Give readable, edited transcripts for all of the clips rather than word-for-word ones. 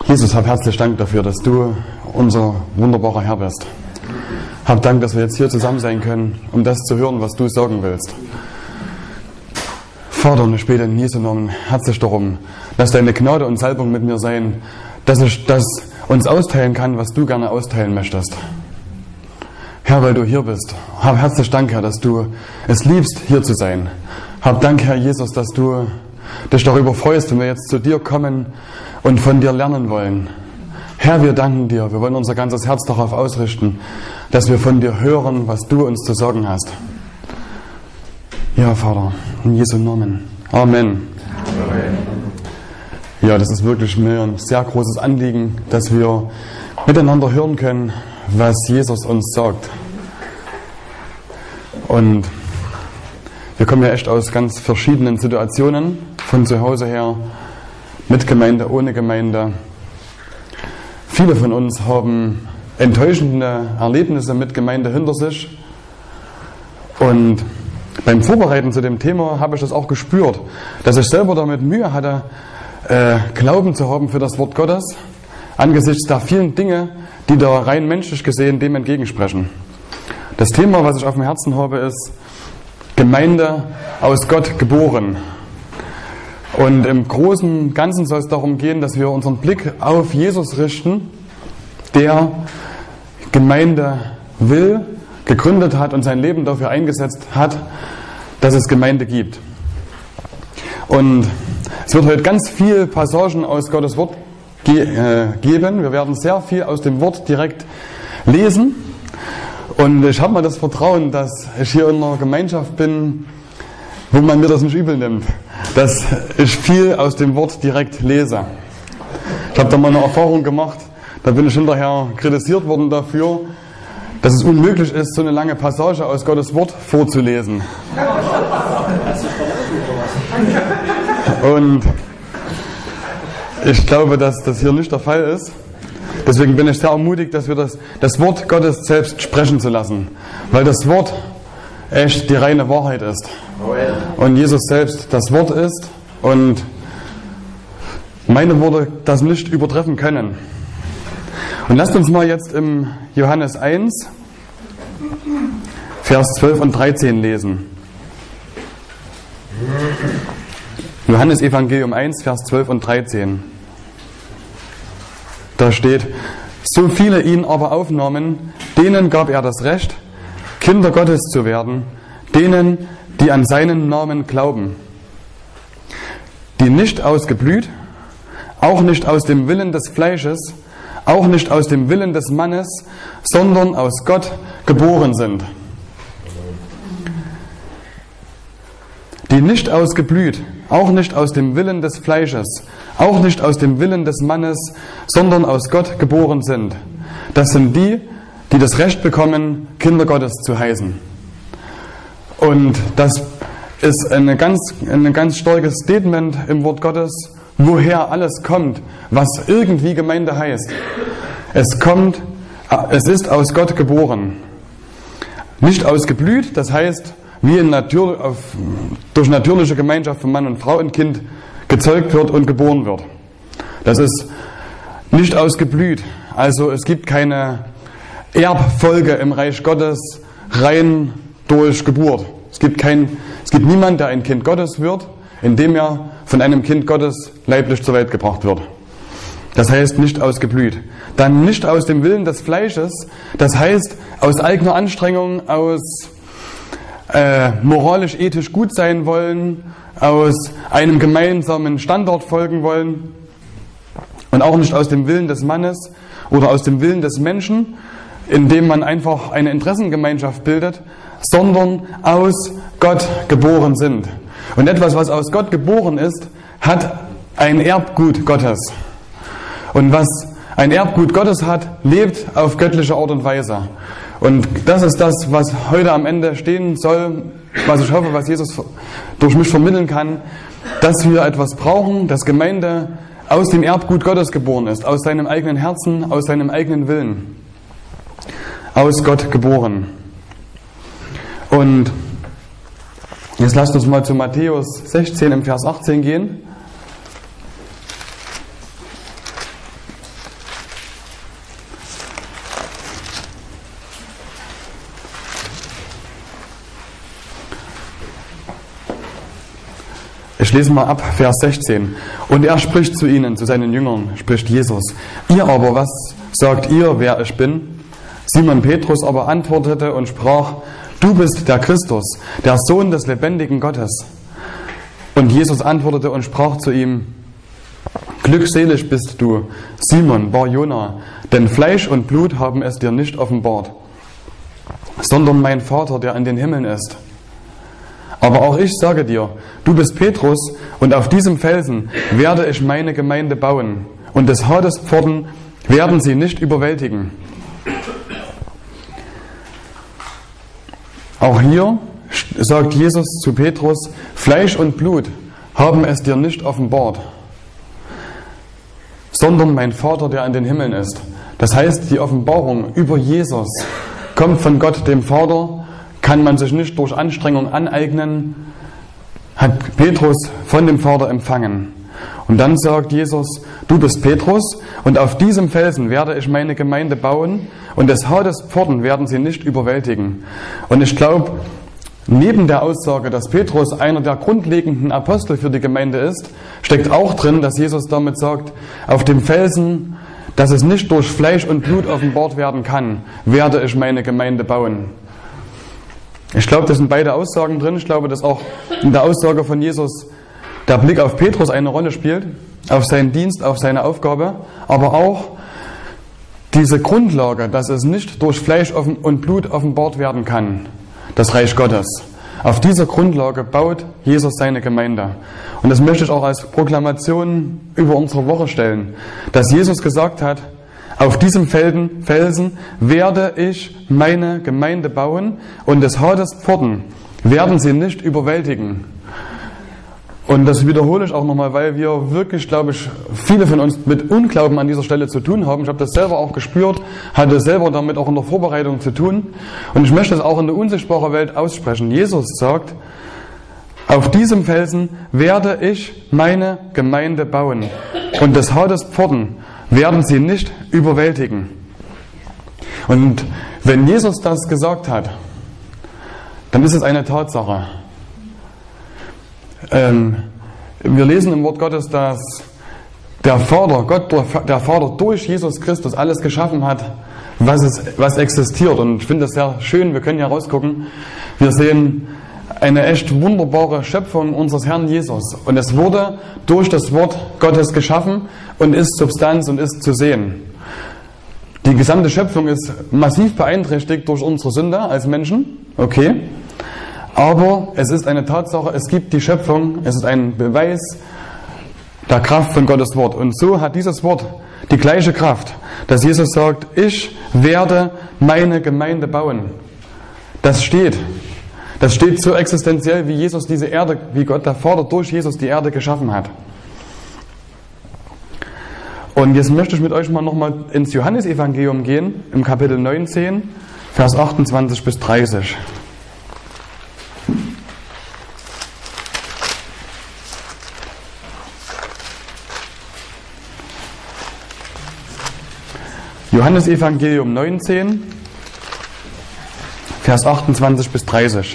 Jesus, hab herzlich Dank dafür, dass du unser wunderbarer Herr bist. Hab Dank, dass wir jetzt hier zusammen sein können, um das zu hören, was du sagen willst. Vater, und ich bete in Jesu Namen herzlich darum, dass deine Gnade und Salbung mit mir sein, dass ich das uns austeilen kann, was du gerne austeilen möchtest. Herr, weil du hier bist, hab herzlich Dank, Herr, dass du es liebst, hier zu sein. Hab Dank, Herr Jesus, dass du dich darüber freust, wenn wir jetzt zu dir kommen und von dir lernen wollen. Herr, wir danken dir. Wir wollen unser ganzes Herz darauf ausrichten, dass wir von dir hören, was du uns zu sagen hast. Ja, Vater, in Jesu Namen. Amen. Ja, das ist wirklich mir ein sehr großes Anliegen, dass wir miteinander hören können, was Jesus uns sagt. Und wir kommen ja echt aus ganz verschiedenen Situationen, von zu Hause her, mit Gemeinde, ohne Gemeinde. Viele von uns haben enttäuschende Erlebnisse mit Gemeinde hinter sich. Und beim Vorbereiten zu dem Thema habe ich das auch gespürt, dass ich selber damit Mühe hatte, Glauben zu haben für das Wort Gottes, angesichts der vielen Dinge, die da rein menschlich gesehen dem entgegensprechen. Das Thema, was ich auf dem Herzen habe, ist Gemeinde aus Gott geboren. Und im Großen und Ganzen soll es darum gehen, dass wir unseren Blick auf Jesus richten, der Gemeinde will, gegründet hat und sein Leben dafür eingesetzt hat, dass es Gemeinde gibt. Und es wird heute ganz viele Passagen aus Gottes Wort geben. Wir werden sehr viel aus dem Wort direkt lesen. Und ich habe mal das Vertrauen, dass ich hier in einer Gemeinschaft bin, wo man mir das nicht übel nimmt, dass ich viel aus dem Wort direkt lese. Ich habe da mal eine Erfahrung gemacht, da bin ich hinterher kritisiert worden dafür, dass es unmöglich ist, so eine lange Passage aus Gottes Wort vorzulesen. Und ich glaube, dass das hier nicht der Fall ist. Deswegen bin ich sehr ermutigt, dass wir das Wort Gottes selbst sprechen zu lassen. Weil das Wort echt die reine Wahrheit ist. Und Jesus selbst das Wort ist und meine Worte das nicht übertreffen können. Und lasst uns mal jetzt im Johannes 1, Vers 12 und 13 lesen. Johannes Evangelium 1, Vers 12 und 13. Da steht: So viele ihn aber aufnahmen, denen gab er das Recht, Kinder Gottes zu werden, denen, die an seinen Namen glauben, die nicht aus Geblüt, auch nicht aus dem Willen des Fleisches, auch nicht aus dem Willen des Mannes, sondern aus Gott geboren sind. Die nicht aus Geblüt, auch nicht aus dem Willen des Fleisches, auch nicht aus dem Willen des Mannes, sondern aus Gott geboren sind. Das sind die, die das Recht bekommen, Kinder Gottes zu heißen. Und das ist ein ganz starkes Statement im Wort Gottes, woher alles kommt, was irgendwie Gemeinde heißt. Es ist aus Gott geboren. Nicht aus Geblüt, das heißt, wie durch natürliche Gemeinschaft von Mann und Frau ein Kind gezeugt wird und geboren wird. Das ist nicht aus Geblüt. Also es gibt keine Erbfolge im Reich Gottes rein durch Geburt. Es gibt niemanden, der ein Kind Gottes wird, indem er von einem Kind Gottes leiblich zur Welt gebracht wird. Das heißt nicht aus Geblüt. Dann nicht aus dem Willen des Fleisches, das heißt aus eigener Anstrengung, aus moralisch, ethisch gut sein wollen, aus einem gemeinsamen Standard folgen wollen und auch nicht aus dem Willen des Mannes oder aus dem Willen des Menschen, indem man einfach eine Interessengemeinschaft bildet, sondern aus Gott geboren sind. Und etwas, was aus Gott geboren ist, hat ein Erbgut Gottes. Und was ein Erbgut Gottes hat, lebt auf göttliche Art und Weise. Und das ist das, was heute am Ende stehen soll, was ich hoffe, was Jesus durch mich vermitteln kann, dass wir etwas brauchen, dass Gemeinde aus dem Erbgut Gottes geboren ist, aus seinem eigenen Herzen, aus seinem eigenen Willen, aus Gott geboren. Und jetzt lasst uns mal zu Matthäus 16 im Vers 18 gehen. Ich lese mal ab, Vers 16. Und er spricht zu ihnen, zu seinen Jüngern, spricht Jesus. Ihr aber, was sagt ihr, wer ich bin? Simon Petrus aber antwortete und sprach, du bist der Christus, der Sohn des lebendigen Gottes. Und Jesus antwortete und sprach zu ihm, glückselig bist du, Simon, Bar-Jona, denn Fleisch und Blut haben es dir nicht offenbart, sondern mein Vater, der in den Himmeln ist. Aber auch ich sage dir, du bist Petrus, und auf diesem Felsen werde ich meine Gemeinde bauen, und des Hades Pforten werden sie nicht überwältigen. Auch hier sagt Jesus zu Petrus, Fleisch und Blut haben es dir nicht offenbart, sondern mein Vater, der in den Himmeln ist. Das heißt, die Offenbarung über Jesus kommt von Gott, dem Vater, kann man sich nicht durch Anstrengung aneignen, hat Petrus von dem Vater empfangen. Und dann sagt Jesus, du bist Petrus, und auf diesem Felsen werde ich meine Gemeinde bauen, und des Hades Pforten werden sie nicht überwältigen. Und ich glaube, neben der Aussage, dass Petrus einer der grundlegenden Apostel für die Gemeinde ist, steckt auch drin, dass Jesus damit sagt, auf dem Felsen, dass es nicht durch Fleisch und Blut offenbart werden kann, werde ich meine Gemeinde bauen. Ich glaube, das sind beide Aussagen drin. Ich glaube, dass auch in der Aussage von Jesus der Blick auf Petrus eine Rolle spielt, auf seinen Dienst, auf seine Aufgabe, aber auch diese Grundlage, dass es nicht durch Fleisch und Blut offenbart werden kann, das Reich Gottes. Auf dieser Grundlage baut Jesus seine Gemeinde. Und das möchte ich auch als Proklamation über unsere Woche stellen, dass Jesus gesagt hat, auf diesem Felsen werde ich meine Gemeinde bauen, und des Hades Pforten werden sie nicht überwältigen. Und das wiederhole ich auch nochmal, weil wir wirklich, glaube ich, viele von uns mit Unglauben an dieser Stelle zu tun haben. Ich habe das selber auch gespürt, hatte selber damit auch in der Vorbereitung zu tun. Und ich möchte es auch in der unsichtbaren Welt aussprechen. Jesus sagt, auf diesem Felsen werde ich meine Gemeinde bauen, und des Hades Pforten werden sie nicht überwältigen. Und wenn Jesus das gesagt hat, dann ist es eine Tatsache. Wir lesen im Wort Gottes, dass der Vater, Gott, der Vater durch Jesus Christus alles geschaffen hat, was existiert. Und ich finde das sehr schön, wir können ja rausgucken. Wir sehen eine echt wunderbare Schöpfung unseres Herrn Jesus. Und es wurde durch das Wort Gottes geschaffen und ist Substanz und ist zu sehen. Die gesamte Schöpfung ist massiv beeinträchtigt durch unsere Sünde als Menschen. Okay. Aber es ist eine Tatsache, es gibt die Schöpfung, es ist ein Beweis der Kraft von Gottes Wort. Und so hat dieses Wort die gleiche Kraft, dass Jesus sagt, ich werde meine Gemeinde bauen. Das steht so existenziell, wie Jesus diese Erde, wie Gott der Vater durch Jesus die Erde geschaffen hat. Und jetzt möchte ich mit euch mal nochmal ins Johannesevangelium gehen, im Kapitel 19, Vers 28 bis 30. Johannesevangelium 19, Vers 28 bis 30.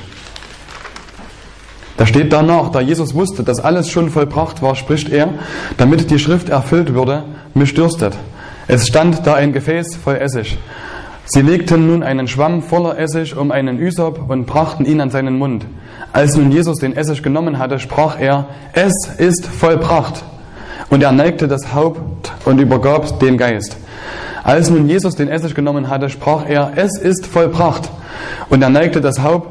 Da steht danach, da Jesus wusste, dass alles schon vollbracht war, spricht er, damit die Schrift erfüllt würde, mich dürstet. Es stand da ein Gefäß voll Essig. Sie legten nun einen Schwamm voller Essig um einen Ysop und brachten ihn an seinen Mund. Als nun Jesus den Essig genommen hatte, sprach er, es ist vollbracht. Und er neigte das Haupt und übergab den Geist. Als nun Jesus den Essig genommen hatte, sprach er, es ist vollbracht. Und er neigte das Haupt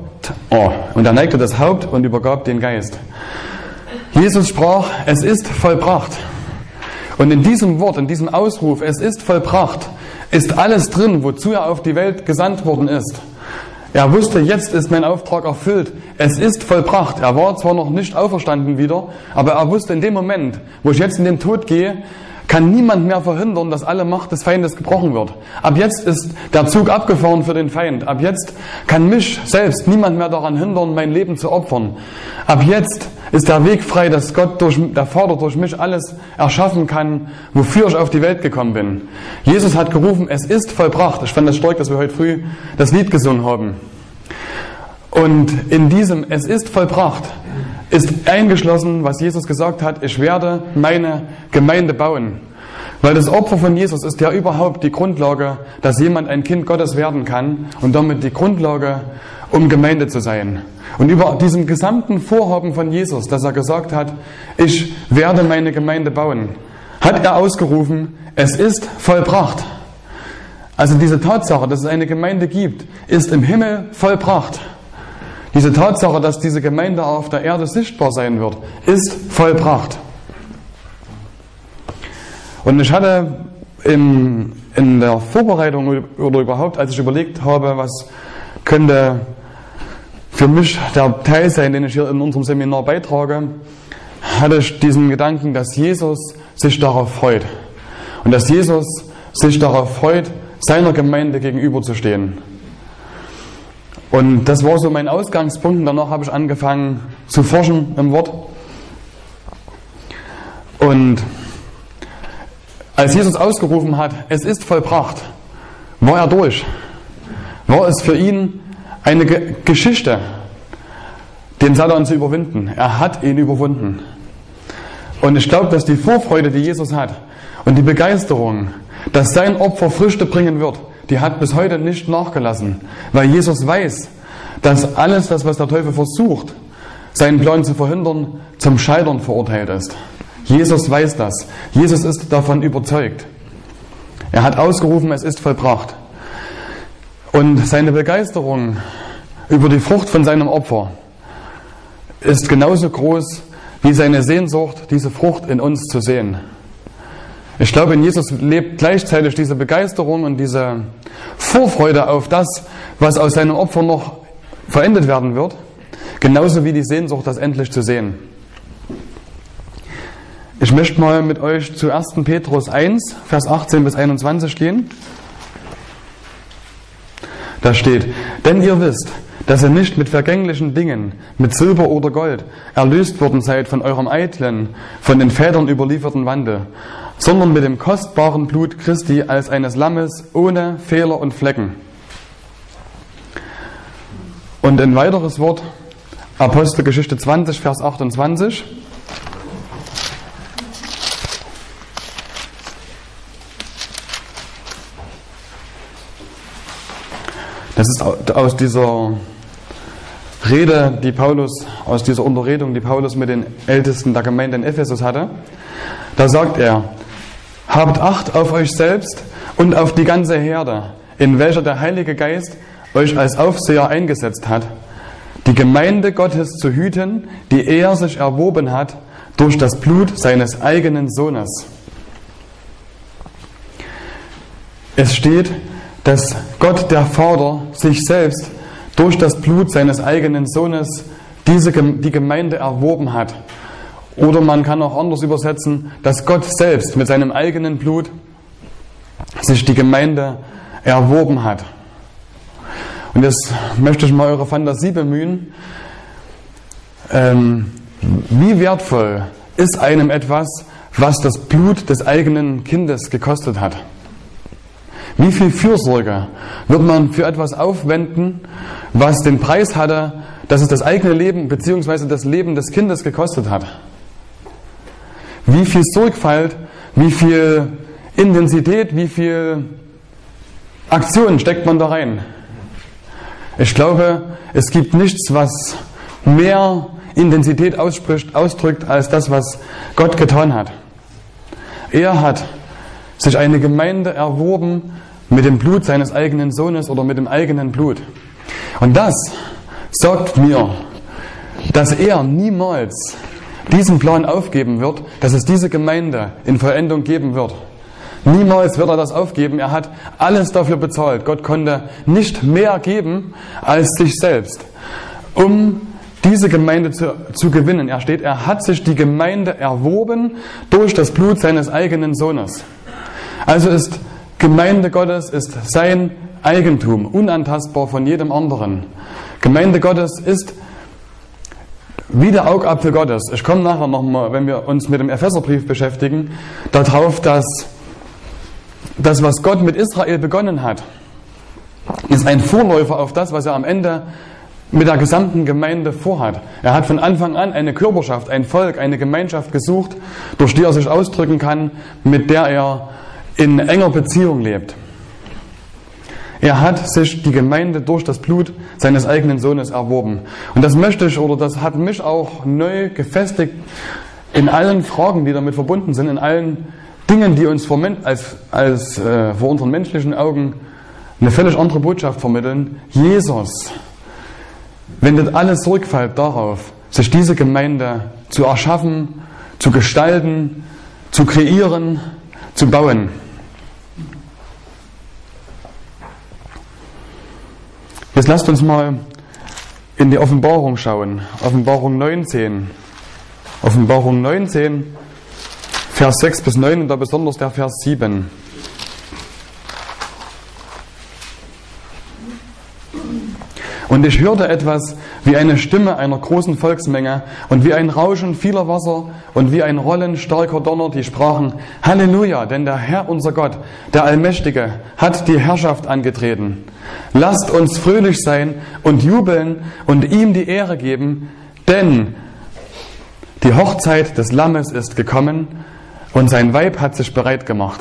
und übergab den Geist. Jesus sprach, es ist vollbracht. Und in diesem Wort, in diesem Ausruf, es ist vollbracht, ist alles drin, wozu er auf die Welt gesandt worden ist. Er wusste, jetzt ist mein Auftrag erfüllt. Es ist vollbracht. Er war zwar noch nicht auferstanden wieder, aber er wusste, in dem Moment, wo ich jetzt in den Tod gehe, kann niemand mehr verhindern, dass alle Macht des Feindes gebrochen wird. Ab jetzt ist der Zug abgefahren für den Feind. Ab jetzt kann mich selbst niemand mehr daran hindern, mein Leben zu opfern. Ab jetzt ist der Weg frei, dass Gott, der Vater durch mich alles erschaffen kann, wofür ich auf die Welt gekommen bin. Jesus hat gerufen, es ist vollbracht. Ich fand das stark, dass wir heute früh das Lied gesungen haben. Und in diesem, es ist vollbracht, ist eingeschlossen, was Jesus gesagt hat, ich werde meine Gemeinde bauen. Weil das Opfer von Jesus ist ja überhaupt die Grundlage, dass jemand ein Kind Gottes werden kann und damit die Grundlage, um Gemeinde zu sein. Und über diesem gesamten Vorhaben von Jesus, dass er gesagt hat, ich werde meine Gemeinde bauen, hat er ausgerufen, es ist vollbracht. Also diese Tatsache, dass es eine Gemeinde gibt, ist im Himmel vollbracht. Diese Tatsache, dass diese Gemeinde auf der Erde sichtbar sein wird, ist vollbracht. Und ich hatte in der Vorbereitung oder überhaupt, als ich überlegt habe, was könnte für mich der Teil sein, den ich hier in unserem Seminar beitrage, hatte ich diesen Gedanken, dass Jesus sich darauf freut. Und dass Jesus sich darauf freut, seiner Gemeinde gegenüberzustehen. Und das war so mein Ausgangspunkt. Und danach habe ich angefangen zu forschen im Wort. Und als Jesus ausgerufen hat, es ist vollbracht, war er durch. War es für ihn eine Geschichte, den Satan zu überwinden. Er hat ihn überwunden. Und ich glaube, dass die Vorfreude, die Jesus hat und die Begeisterung, dass sein Opfer Früchte bringen wird, die hat bis heute nicht nachgelassen. Weil Jesus weiß, dass alles das, was der Teufel versucht, seinen Plan zu verhindern, zum Scheitern verurteilt ist. Jesus weiß das. Jesus ist davon überzeugt. Er hat ausgerufen, es ist vollbracht. Und seine Begeisterung über die Frucht von seinem Opfer ist genauso groß wie seine Sehnsucht, diese Frucht in uns zu sehen. Ich glaube, in Jesus lebt gleichzeitig diese Begeisterung und diese Vorfreude auf das, was aus seinem Opfer noch verendet werden wird, genauso wie die Sehnsucht, das endlich zu sehen. Ich möchte mal mit euch zu 1. Petrus 1, Vers 18 bis 21 gehen. Da steht, denn ihr wisst, dass ihr nicht mit vergänglichen Dingen, mit Silber oder Gold, erlöst worden seid von eurem eitlen, von den Vätern überlieferten Wandel, sondern mit dem kostbaren Blut Christi als eines Lammes ohne Fehler und Flecken. Und ein weiteres Wort, Apostelgeschichte 20, Vers 28. Das ist aus dieser Rede, die Paulus, aus dieser Unterredung, die Paulus mit den Ältesten der Gemeinde in Ephesus hatte. Da sagt er, habt Acht auf euch selbst und auf die ganze Herde, in welcher der Heilige Geist euch als Aufseher eingesetzt hat, die Gemeinde Gottes zu hüten, die er sich erworben hat durch das Blut seines eigenen Sohnes. Es steht, dass Gott der Vater sich selbst durch das Blut seines eigenen Sohnes die Gemeinde erworben hat. Oder man kann auch anders übersetzen, dass Gott selbst mit seinem eigenen Blut sich die Gemeinde erworben hat. Und jetzt möchte ich mal eure Fantasie bemühen. Wie wertvoll ist einem etwas, was das Blut des eigenen Kindes gekostet hat? Wie viel Fürsorge wird man für etwas aufwenden, was den Preis hatte, dass es das eigene Leben bzw. das Leben des Kindes gekostet hat? Wie viel Sorgfalt, wie viel Intensität, wie viel Aktion steckt man da rein? Ich glaube, es gibt nichts, was mehr Intensität ausdrückt, als das, was Gott getan hat. Er hat sich eine Gemeinde erworben mit dem Blut seines eigenen Sohnes oder mit dem eigenen Blut. Und das sagt mir, dass er niemals diesen Plan aufgeben wird, dass es diese Gemeinde in Vollendung geben wird. Niemals wird er das aufgeben. Er hat alles dafür bezahlt. Gott konnte nicht mehr geben als sich selbst, um diese Gemeinde zu gewinnen. Er hat sich die Gemeinde erworben durch das Blut seines eigenen Sohnes. Also ist Gemeinde Gottes ist sein Eigentum, unantastbar von jedem anderen. Gemeinde Gottes ist wie der Augapfel Gottes. Ich komme nachher nochmal, wenn wir uns mit dem Epheserbrief beschäftigen, darauf, dass das, was Gott mit Israel begonnen hat, ist ein Vorläufer auf das, was er am Ende mit der gesamten Gemeinde vorhat. Er hat von Anfang an eine Körperschaft, ein Volk, eine Gemeinschaft gesucht, durch die er sich ausdrücken kann, mit der er in enger Beziehung lebt. Er hat sich die Gemeinde durch das Blut seines eigenen Sohnes erworben. Und das möchte ich, oder das hat mich auch neu gefestigt in allen Fragen, die damit verbunden sind, in allen Dingen, die uns vor unseren menschlichen Augen eine völlig andere Botschaft vermitteln. Jesus wendet alle Sorgfalt darauf, sich diese Gemeinde zu erschaffen, zu gestalten, zu kreieren, zu bauen. Jetzt lasst uns mal in die Offenbarung schauen. Offenbarung 19. Offenbarung 19, Vers 6 bis 9 und da besonders der Vers 7. Und ich hörte etwas wie eine Stimme einer großen Volksmenge und wie ein Rauschen vieler Wasser und wie ein Rollen starker Donner, die sprachen: Halleluja, denn der Herr, unser Gott, der Allmächtige, hat die Herrschaft angetreten. Lasst uns fröhlich sein und jubeln und ihm die Ehre geben, denn die Hochzeit des Lammes ist gekommen und sein Weib hat sich bereit gemacht.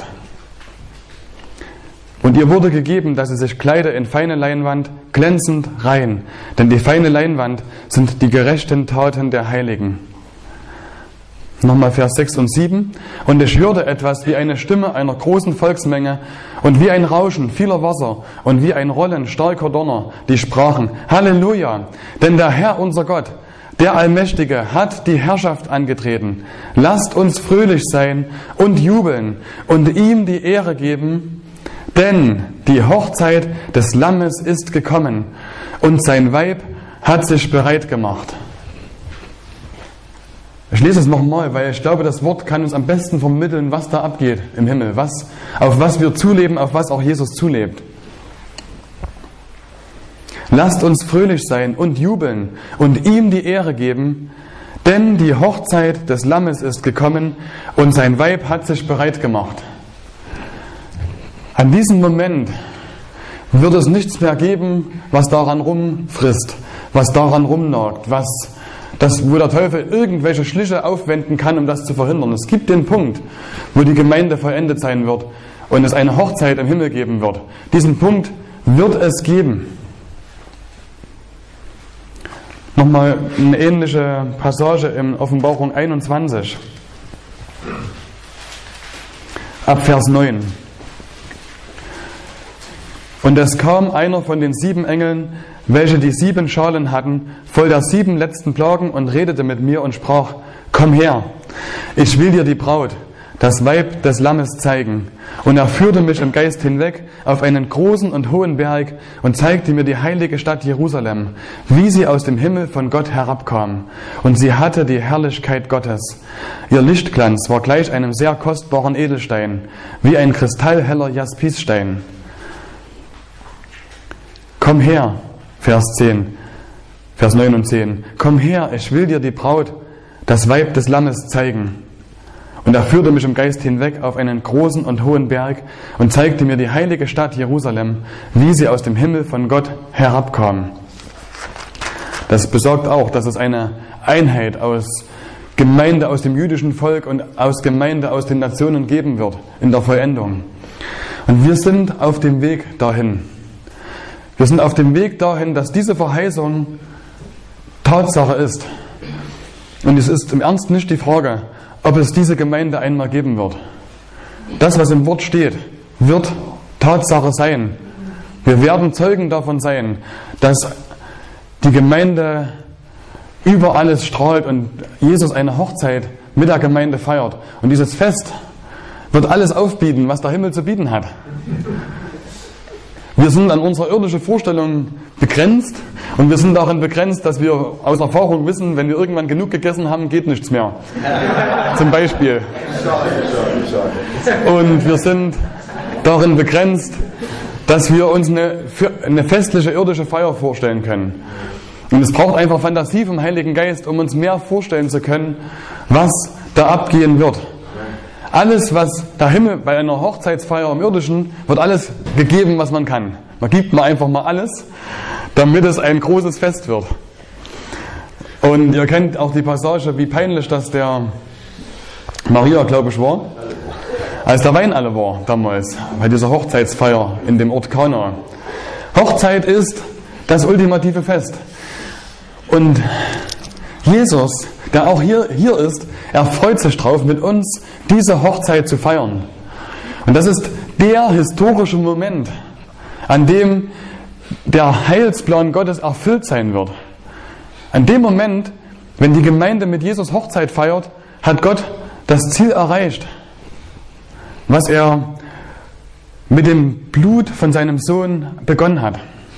Und ihr wurde gegeben, dass sie sich kleide in feine Leinwand, glänzend rein, denn die feine Leinwand sind die gerechten Taten der Heiligen. Nochmal Vers 6 und 7. Und ich hörte etwas wie eine Stimme einer großen Volksmenge und wie ein Rauschen vieler Wasser und wie ein Rollen starker Donner, die sprachen: Halleluja, denn der Herr, unser Gott, der Allmächtige, hat die Herrschaft angetreten. Lasst uns fröhlich sein und jubeln und ihm die Ehre geben, denn die Hochzeit des Lammes ist gekommen und sein Weib hat sich bereit gemacht. Ich lese es nochmal, weil ich glaube, das Wort kann uns am besten vermitteln, was da abgeht im Himmel, auf was wir zuleben, auf was auch Jesus zulebt. Lasst uns fröhlich sein und jubeln und ihm die Ehre geben, denn die Hochzeit des Lammes ist gekommen und sein Weib hat sich bereit gemacht. An diesem Moment wird es nichts mehr geben, was daran rumfrisst, was daran rumnagt, wo der Teufel irgendwelche Schliche aufwenden kann, um das zu verhindern. Es gibt den Punkt, wo die Gemeinde vollendet sein wird und es eine Hochzeit im Himmel geben wird. Diesen Punkt wird es geben. Nochmal eine ähnliche Passage in Offenbarung 21, ab Vers 9. Und es kam einer von den 7 Engeln, welche die 7 Schalen hatten, voll der 7 letzten Plagen, und redete mit mir und sprach: Komm her, ich will dir die Braut, das Weib des Lammes, zeigen. Und er führte mich im Geist hinweg auf einen großen und hohen Berg und zeigte mir die heilige Stadt Jerusalem, wie sie aus dem Himmel von Gott herabkam. Und sie hatte die Herrlichkeit Gottes. Ihr Lichtglanz war gleich einem sehr kostbaren Edelstein, wie ein kristallheller Jaspisstein. Komm her, Vers 9 und 10. Komm her, ich will dir die Braut, das Weib des Lammes, zeigen. Und er führte mich im Geist hinweg auf einen großen und hohen Berg und zeigte mir die heilige Stadt Jerusalem, wie sie aus dem Himmel von Gott herabkam. Das besagt auch, dass es eine Einheit aus Gemeinde aus dem jüdischen Volk und aus Gemeinde aus den Nationen geben wird in der Vollendung. Und wir sind auf dem Weg dahin. Wir sind auf dem Weg dahin, dass diese Verheißung Tatsache ist. Und es ist im Ernst nicht die Frage, ob es diese Gemeinde einmal geben wird. Das, was im Wort steht, wird Tatsache sein. Wir werden Zeugen davon sein, dass die Gemeinde über alles strahlt und Jesus eine Hochzeit mit der Gemeinde feiert. Und dieses Fest wird alles aufbieten, was der Himmel zu bieten hat. Wir sind an unserer irdischen Vorstellung begrenzt und wir sind darin begrenzt, dass wir aus Erfahrung wissen, wenn wir irgendwann genug gegessen haben, geht nichts mehr. Zum Beispiel. Und wir sind darin begrenzt, dass wir uns eine festliche irdische Feier vorstellen können. Und es braucht einfach Fantasie vom Heiligen Geist, um uns mehr vorstellen zu können, was da abgehen wird. Alles, was der Himmel bei einer Hochzeitsfeier im Irdischen, wird alles gegeben, was man kann. Man gibt mal einfach mal alles, damit es ein großes Fest wird. Und ihr kennt auch die Passage, wie peinlich das der Maria, glaube ich, war, als der Wein alle war damals, bei dieser Hochzeitsfeier in dem Ort Kana. Hochzeit ist das ultimative Fest. Und Jesus, der auch hier ist, er freut sich drauf, mit uns diese Hochzeit zu feiern. Und das ist der historische Moment, an dem der Heilsplan Gottes erfüllt sein wird. An dem Moment, wenn die Gemeinde mit Jesus Hochzeit feiert, hat Gott das Ziel erreicht, was er mit dem Blut von seinem Sohn begonnen hat.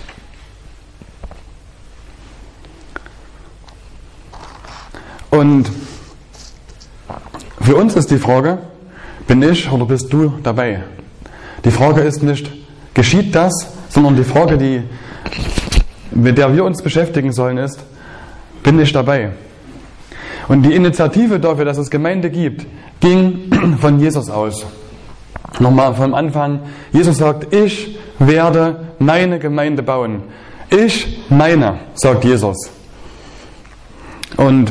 Und für uns ist die Frage, bin ich oder bist du dabei? Die Frage ist nicht, geschieht das, sondern die Frage, mit der wir uns beschäftigen sollen, ist, bin ich dabei? Und die Initiative dafür, dass es Gemeinde gibt, ging von Jesus aus. Nochmal vom Anfang, Jesus sagt, ich werde meine Gemeinde bauen. Ich meine, sagt Jesus. Und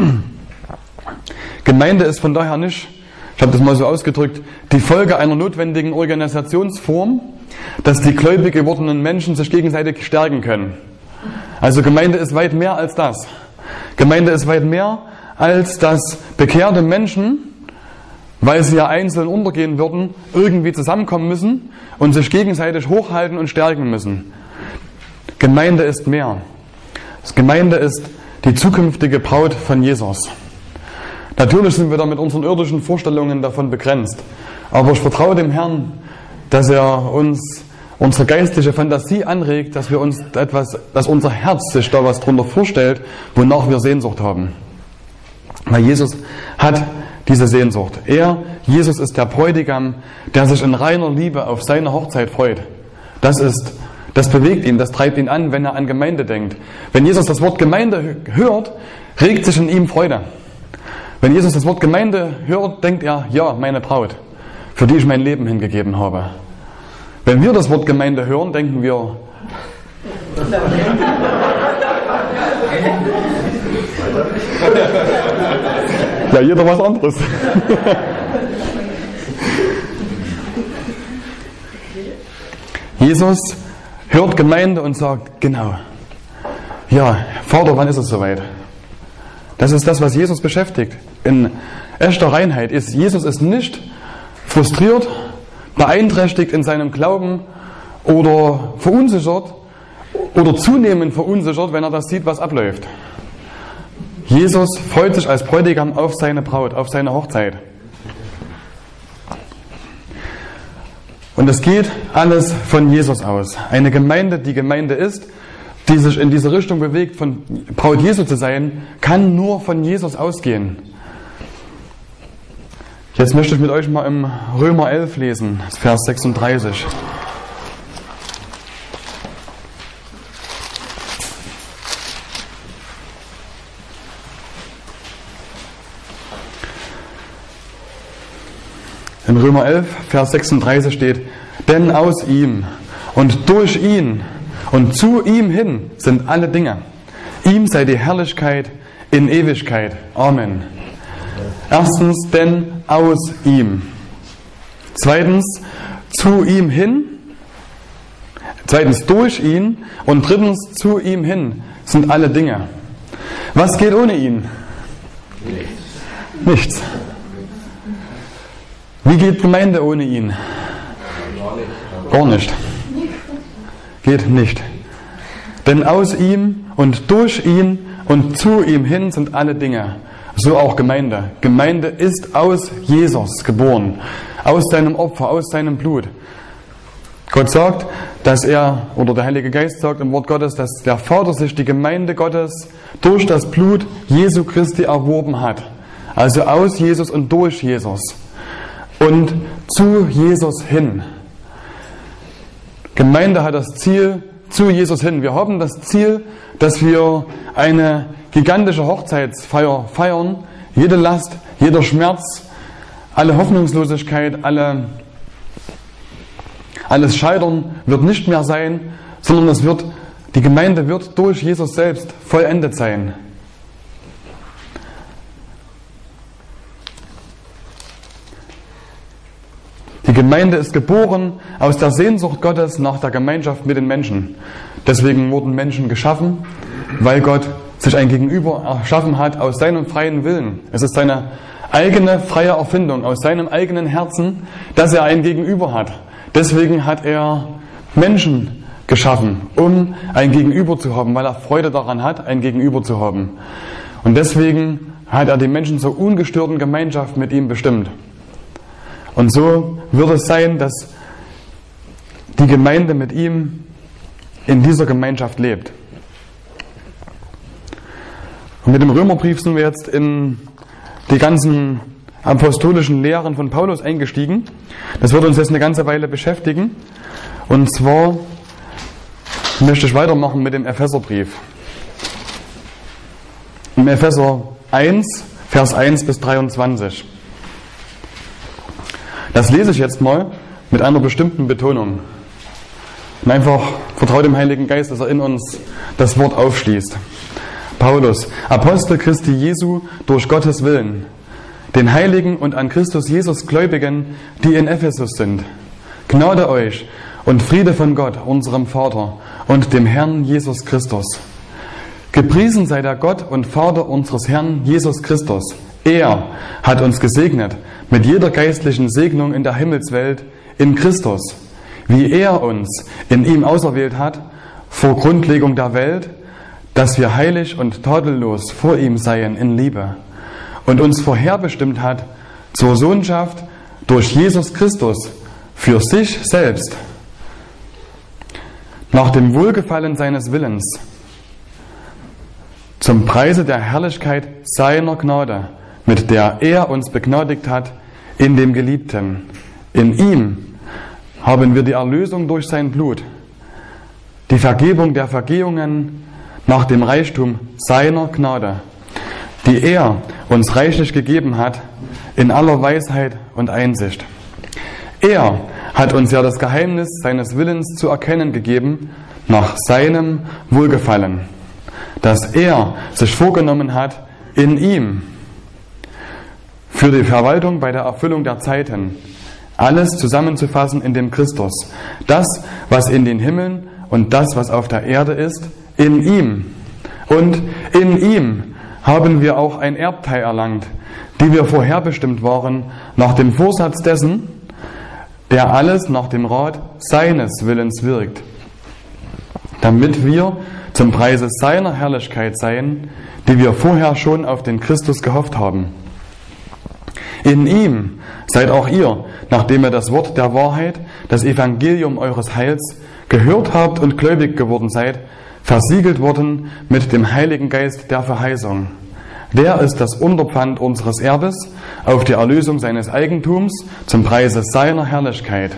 Gemeinde ist von daher nicht, ich habe das mal so ausgedrückt, die Folge einer notwendigen Organisationsform, dass die gläubig gewordenen Menschen sich gegenseitig stärken können. Also Gemeinde ist weit mehr als das. Gemeinde ist weit mehr, als dass bekehrte Menschen, weil sie ja einzeln untergehen würden, irgendwie zusammenkommen müssen und sich gegenseitig hochhalten und stärken müssen. Gemeinde ist mehr. Gemeinde ist die zukünftige Braut von Jesus. Natürlich sind wir da mit unseren irdischen Vorstellungen davon begrenzt. Aber ich vertraue dem Herrn, dass er uns unsere geistliche Fantasie anregt, dass unser Herz sich da was drunter vorstellt, wonach wir Sehnsucht haben. Weil Jesus hat diese Sehnsucht. Jesus ist der Bräutigam, der sich in reiner Liebe auf seine Hochzeit freut. Das bewegt ihn, das treibt ihn an, wenn er an Gemeinde denkt. Wenn Jesus das Wort Gemeinde hört, regt sich in ihm Freude. Wenn Jesus das Wort Gemeinde hört, denkt er, ja, meine Braut, für die ich mein Leben hingegeben habe. Wenn wir das Wort Gemeinde hören, denken wir, ja, jeder was anderes. Jesus hört Gemeinde und sagt, genau, ja, Vater, wann ist es soweit? Das ist das, was Jesus beschäftigt. In echter Reinheit ist Jesus ist nicht frustriert, beeinträchtigt in seinem Glauben oder verunsichert oder zunehmend verunsichert, wenn er das sieht, was abläuft. Jesus freut sich als Bräutigam auf seine Braut, auf seine Hochzeit. Und es geht alles von Jesus aus. Eine Gemeinde, die Gemeinde ist, die sich in diese Richtung bewegt, von Braut Jesu zu sein, kann nur von Jesus ausgehen. Jetzt möchte ich mit euch mal im Römer 11 lesen, Vers 36. In Römer 11, Vers 36 steht, denn aus ihm und durch ihn und zu ihm hin sind alle Dinge. Ihm sei die Herrlichkeit in Ewigkeit. Amen. Erstens, denn aus ihm. Zweitens, zu ihm hin. Zweitens, durch ihn. Und drittens, zu ihm hin sind alle Dinge. Was geht ohne ihn? Nichts. Wie geht Gemeinde ohne ihn? Gar nicht. Geht nicht. Denn aus ihm und durch ihn und zu ihm hin sind alle Dinge. So auch Gemeinde. Gemeinde ist aus Jesus geboren. Aus seinem Opfer, aus seinem Blut. Gott sagt, dass er, oder der Heilige Geist sagt im Wort Gottes, dass der Vater sich die Gemeinde Gottes durch das Blut Jesu Christi erworben hat. Also aus Jesus und durch Jesus. Und zu Jesus hin. Gemeinde hat das Ziel, zu Jesus hin. Wir haben das Ziel, dass wir eine gigantische Hochzeitsfeier feiern. Jede Last, jeder Schmerz, alle Hoffnungslosigkeit, alles Scheitern wird nicht mehr sein, sondern es wird Die Gemeinde wird durch Jesus selbst vollendet sein. Die Gemeinde ist geboren aus der Sehnsucht Gottes nach der Gemeinschaft mit den Menschen. Deswegen wurden Menschen geschaffen, weil Gott sich ein Gegenüber erschaffen hat aus seinem freien Willen. Es ist seine eigene freie Erfindung aus seinem eigenen Herzen, dass er ein Gegenüber hat. Deswegen hat er Menschen geschaffen, um ein Gegenüber zu haben, weil er Freude daran hat, ein Gegenüber zu haben. Und deswegen hat er die Menschen zur ungestörten Gemeinschaft mit ihm bestimmt. Und so wird es sein, dass die Gemeinde mit ihm in dieser Gemeinschaft lebt. Und mit dem Römerbrief sind wir jetzt in die ganzen apostolischen Lehren von Paulus eingestiegen. Das wird uns jetzt eine ganze Weile beschäftigen. Und zwar möchte ich weitermachen mit dem Epheserbrief. Im Epheser 1, Vers 1 bis 23. Das lese ich jetzt mal mit einer bestimmten Betonung. Und einfach vertraut dem Heiligen Geist, dass er in uns das Wort aufschließt. Paulus, Apostel Christi Jesu durch Gottes Willen, den Heiligen und an Christus Jesus Gläubigen, die in Ephesus sind. Gnade euch und Friede von Gott, unserem Vater und dem Herrn Jesus Christus. Gepriesen sei der Gott und Vater unseres Herrn Jesus Christus. Er hat uns gesegnet mit jeder geistlichen Segnung in der Himmelswelt in Christus, wie er uns in ihm auserwählt hat, vor Grundlegung der Welt, dass wir heilig und tadellos vor ihm seien in Liebe und uns vorherbestimmt hat zur Sohnschaft durch Jesus Christus für sich selbst, nach dem Wohlgefallen seines Willens, zum Preise der Herrlichkeit seiner Gnade, mit der er uns begnadigt hat in dem Geliebten. In ihm haben wir die Erlösung durch sein Blut, die Vergebung der Vergehungen nach dem Reichtum seiner Gnade, die er uns reichlich gegeben hat in aller Weisheit und Einsicht. Er hat uns ja das Geheimnis seines Willens zu erkennen gegeben nach seinem Wohlgefallen, das er sich vorgenommen hat in ihm, für die Verwaltung bei der Erfüllung der Zeiten, alles zusammenzufassen in dem Christus, das, was in den Himmeln und das, was auf der Erde ist, in ihm. Und in ihm haben wir auch ein Erbteil erlangt, die wir vorherbestimmt waren, nach dem Vorsatz dessen, der alles nach dem Rat seines Willens wirkt, damit wir zum Preise seiner Herrlichkeit seien, die wir vorher schon auf den Christus gehofft haben. In ihm seid auch ihr, nachdem ihr das Wort der Wahrheit, das Evangelium eures Heils, gehört habt und gläubig geworden seid, versiegelt worden mit dem Heiligen Geist der Verheißung. Der ist das Unterpfand unseres Erbes auf die Erlösung seines Eigentums zum Preise seiner Herrlichkeit.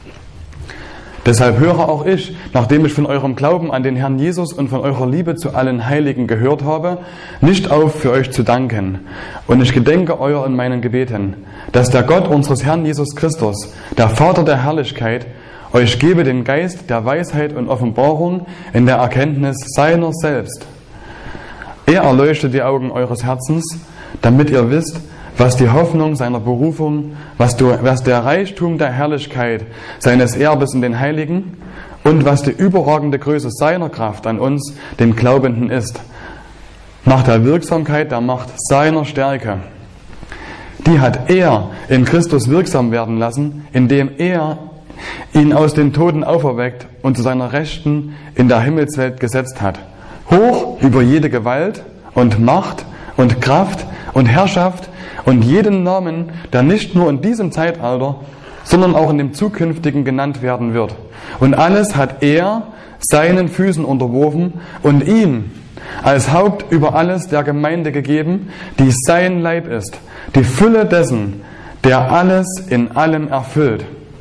Deshalb höre auch ich, nachdem ich von eurem Glauben an den Herrn Jesus und von eurer Liebe zu allen Heiligen gehört habe, nicht auf, für euch zu danken. Und ich gedenke euer in meinen Gebeten, dass der Gott unseres Herrn Jesus Christus, der Vater der Herrlichkeit, euch gebe den Geist der Weisheit und Offenbarung in der Erkenntnis seiner selbst. Er erleuchtet die Augen eures Herzens, damit ihr wisst, was die Hoffnung seiner Berufung, was der Reichtum der Herrlichkeit seines Erbes in den Heiligen und was die überragende Größe seiner Kraft an uns, den Glaubenden, ist, nach der Wirksamkeit der Macht seiner Stärke. Die hat er in Christus wirksam werden lassen, indem er ihn aus den Toten auferweckt und zu seiner Rechten in der Himmelswelt gesetzt hat. Hoch über jede Gewalt und Macht und Kraft und Herrschaft und jeden Namen, der nicht nur in diesem Zeitalter, sondern auch in dem zukünftigen genannt werden wird. Und alles hat er seinen Füßen unterworfen und ihm als Haupt über alles der Gemeinde gegeben, die sein Leib ist, die Fülle dessen, der alles in allem erfüllt.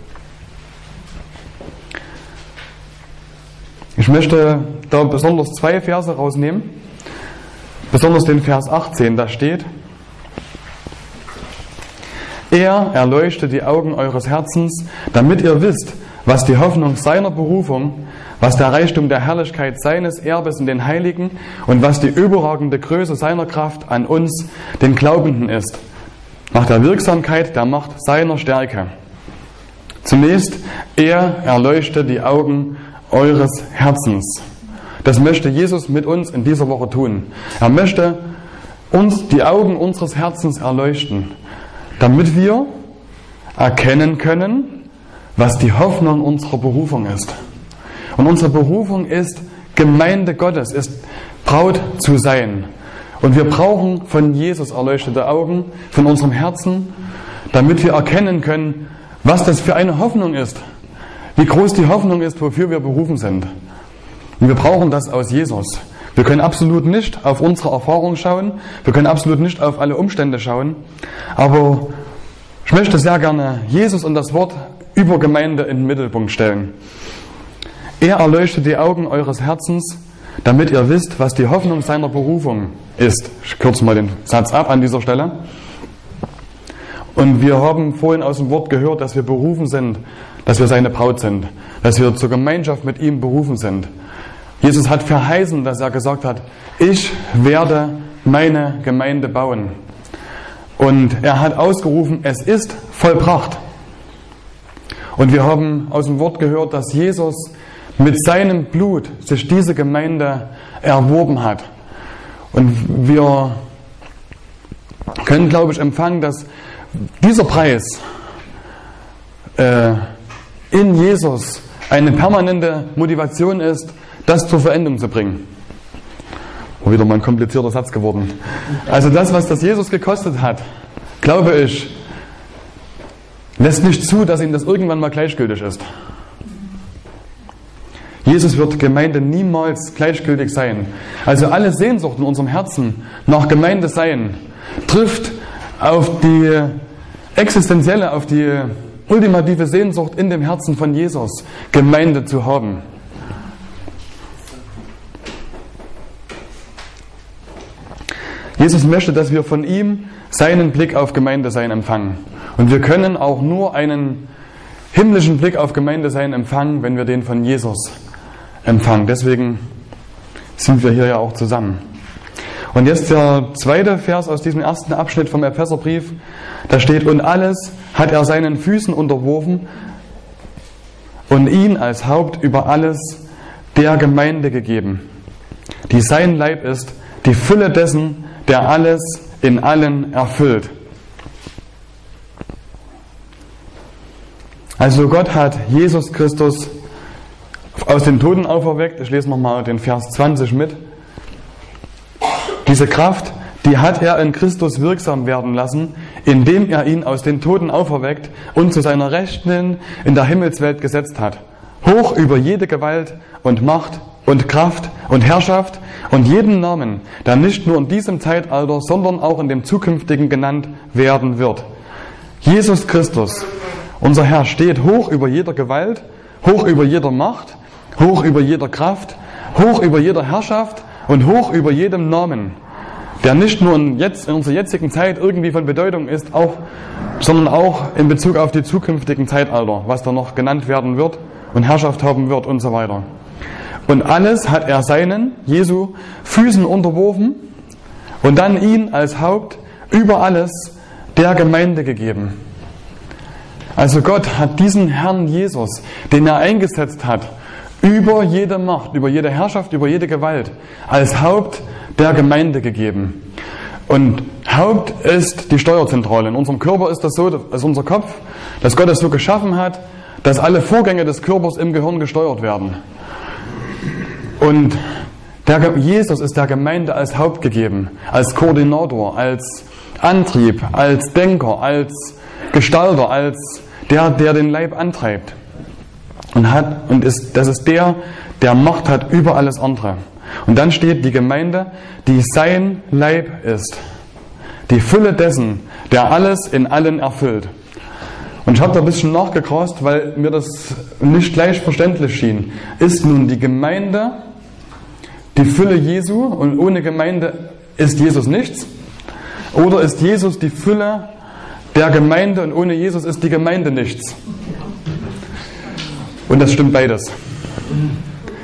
Ich möchte da besonders 2 Verse rausnehmen, besonders den Vers 18, da steht: Er erleuchtet die Augen eures Herzens, damit ihr wisst, was die Hoffnung seiner Berufung, was der Reichtum der Herrlichkeit seines Erbes in den Heiligen und was die überragende Größe seiner Kraft an uns, den Glaubenden, ist, nach der Wirksamkeit der Macht seiner Stärke. Zunächst, er erleuchte die Augen eures Herzens. Das möchte Jesus mit uns in dieser Woche tun. Er möchte uns die Augen unseres Herzens erleuchten, damit wir erkennen können, was die Hoffnung unserer Berufung ist. Und unsere Berufung ist, Gemeinde Gottes, ist Braut zu sein. Und wir brauchen von Jesus erleuchtete Augen, von unserem Herzen, damit wir erkennen können, was das für eine Hoffnung ist. Wie groß die Hoffnung ist, wofür wir berufen sind. Und wir brauchen das aus Jesus. Wir können absolut nicht auf unsere Erfahrung schauen, wir können absolut nicht auf alle Umstände schauen, aber ich möchte sehr gerne Jesus und das Wort über Gemeinde in den Mittelpunkt stellen. Er erleuchtet die Augen eures Herzens, damit ihr wisst, was die Hoffnung seiner Berufung ist. Ich kürze mal den Satz ab an dieser Stelle. Und wir haben vorhin aus dem Wort gehört, dass wir berufen sind, dass wir seine Braut sind, dass wir zur Gemeinschaft mit ihm berufen sind. Jesus hat verheißen, dass er gesagt hat, ich werde meine Gemeinde bauen. Und er hat ausgerufen, es ist vollbracht. Und wir haben aus dem Wort gehört, dass Jesus mit seinem Blut sich diese Gemeinde erworben hat. Und wir können, glaube ich, empfangen, dass dieser Preis in Jesus eine permanente Motivation ist, das zur Verendung zu bringen. Wieder mal ein komplizierter Satz geworden. Also das, was das Jesus gekostet hat, glaube ich, lässt nicht zu, dass ihm das irgendwann mal gleichgültig ist. Jesus wird Gemeinde niemals gleichgültig sein. Also alle Sehnsucht in unserem Herzen nach Gemeinde sein, trifft auf die existenzielle, auf die ultimative Sehnsucht in dem Herzen von Jesus, Gemeinde zu haben. Jesus möchte, dass wir von ihm seinen Blick auf Gemeindesein empfangen. Und wir können auch nur einen himmlischen Blick auf Gemeindesein empfangen, wenn wir den von Jesus empfangen. Deswegen sind wir hier ja auch zusammen. Und jetzt der zweite Vers aus diesem ersten Abschnitt vom Epheserbrief. Da steht, und alles hat er seinen Füßen unterworfen und ihn als Haupt über alles der Gemeinde gegeben, die sein Leib ist, die Fülle dessen, der alles in allen erfüllt. Also Gott hat Jesus Christus aus den Toten auferweckt. Ich lese nochmal den Vers 20 mit. Diese Kraft, die hat er in Christus wirksam werden lassen, indem er ihn aus den Toten auferweckt und zu seiner Rechten in der Himmelswelt gesetzt hat. Hoch über jede Gewalt und Macht und Kraft und Herrschaft und jeden Namen, der nicht nur in diesem Zeitalter, sondern auch in dem zukünftigen genannt werden wird. Jesus Christus, unser Herr, steht hoch über jeder Gewalt, hoch über jeder Macht, hoch über jeder Kraft, hoch über jeder Herrschaft und hoch über jedem Namen, der nicht nur in unserer jetzigen Zeit irgendwie von Bedeutung ist, sondern auch in Bezug auf die zukünftigen Zeitalter, was da noch genannt werden wird und Herrschaft haben wird und so weiter. Und alles hat er seinen, Jesu, Füßen unterworfen und dann ihn als Haupt über alles der Gemeinde gegeben. Also Gott hat diesen Herrn Jesus, den er eingesetzt hat, über jede Macht, über jede Herrschaft, über jede Gewalt, als Haupt der Gemeinde gegeben. Und Haupt ist die Steuerzentrale. In unserem Körper ist das so, das ist unser Kopf, dass Gott es so geschaffen hat, dass alle Vorgänge des Körpers im Gehirn gesteuert werden. Und Jesus ist der Gemeinde als Haupt gegeben, als Koordinator, als Antrieb, als Denker, als Gestalter, als der den Leib antreibt. Das ist der Macht hat über alles andere. Und dann steht die Gemeinde, die sein Leib ist. Die Fülle dessen, der alles in allen erfüllt. Und ich habe da ein bisschen nachgekrast, weil mir das nicht gleich verständlich schien. Ist nun die Gemeinde die Fülle Jesu und ohne Gemeinde ist Jesus nichts? Oder ist Jesus die Fülle der Gemeinde und ohne Jesus ist die Gemeinde nichts? Und das stimmt beides.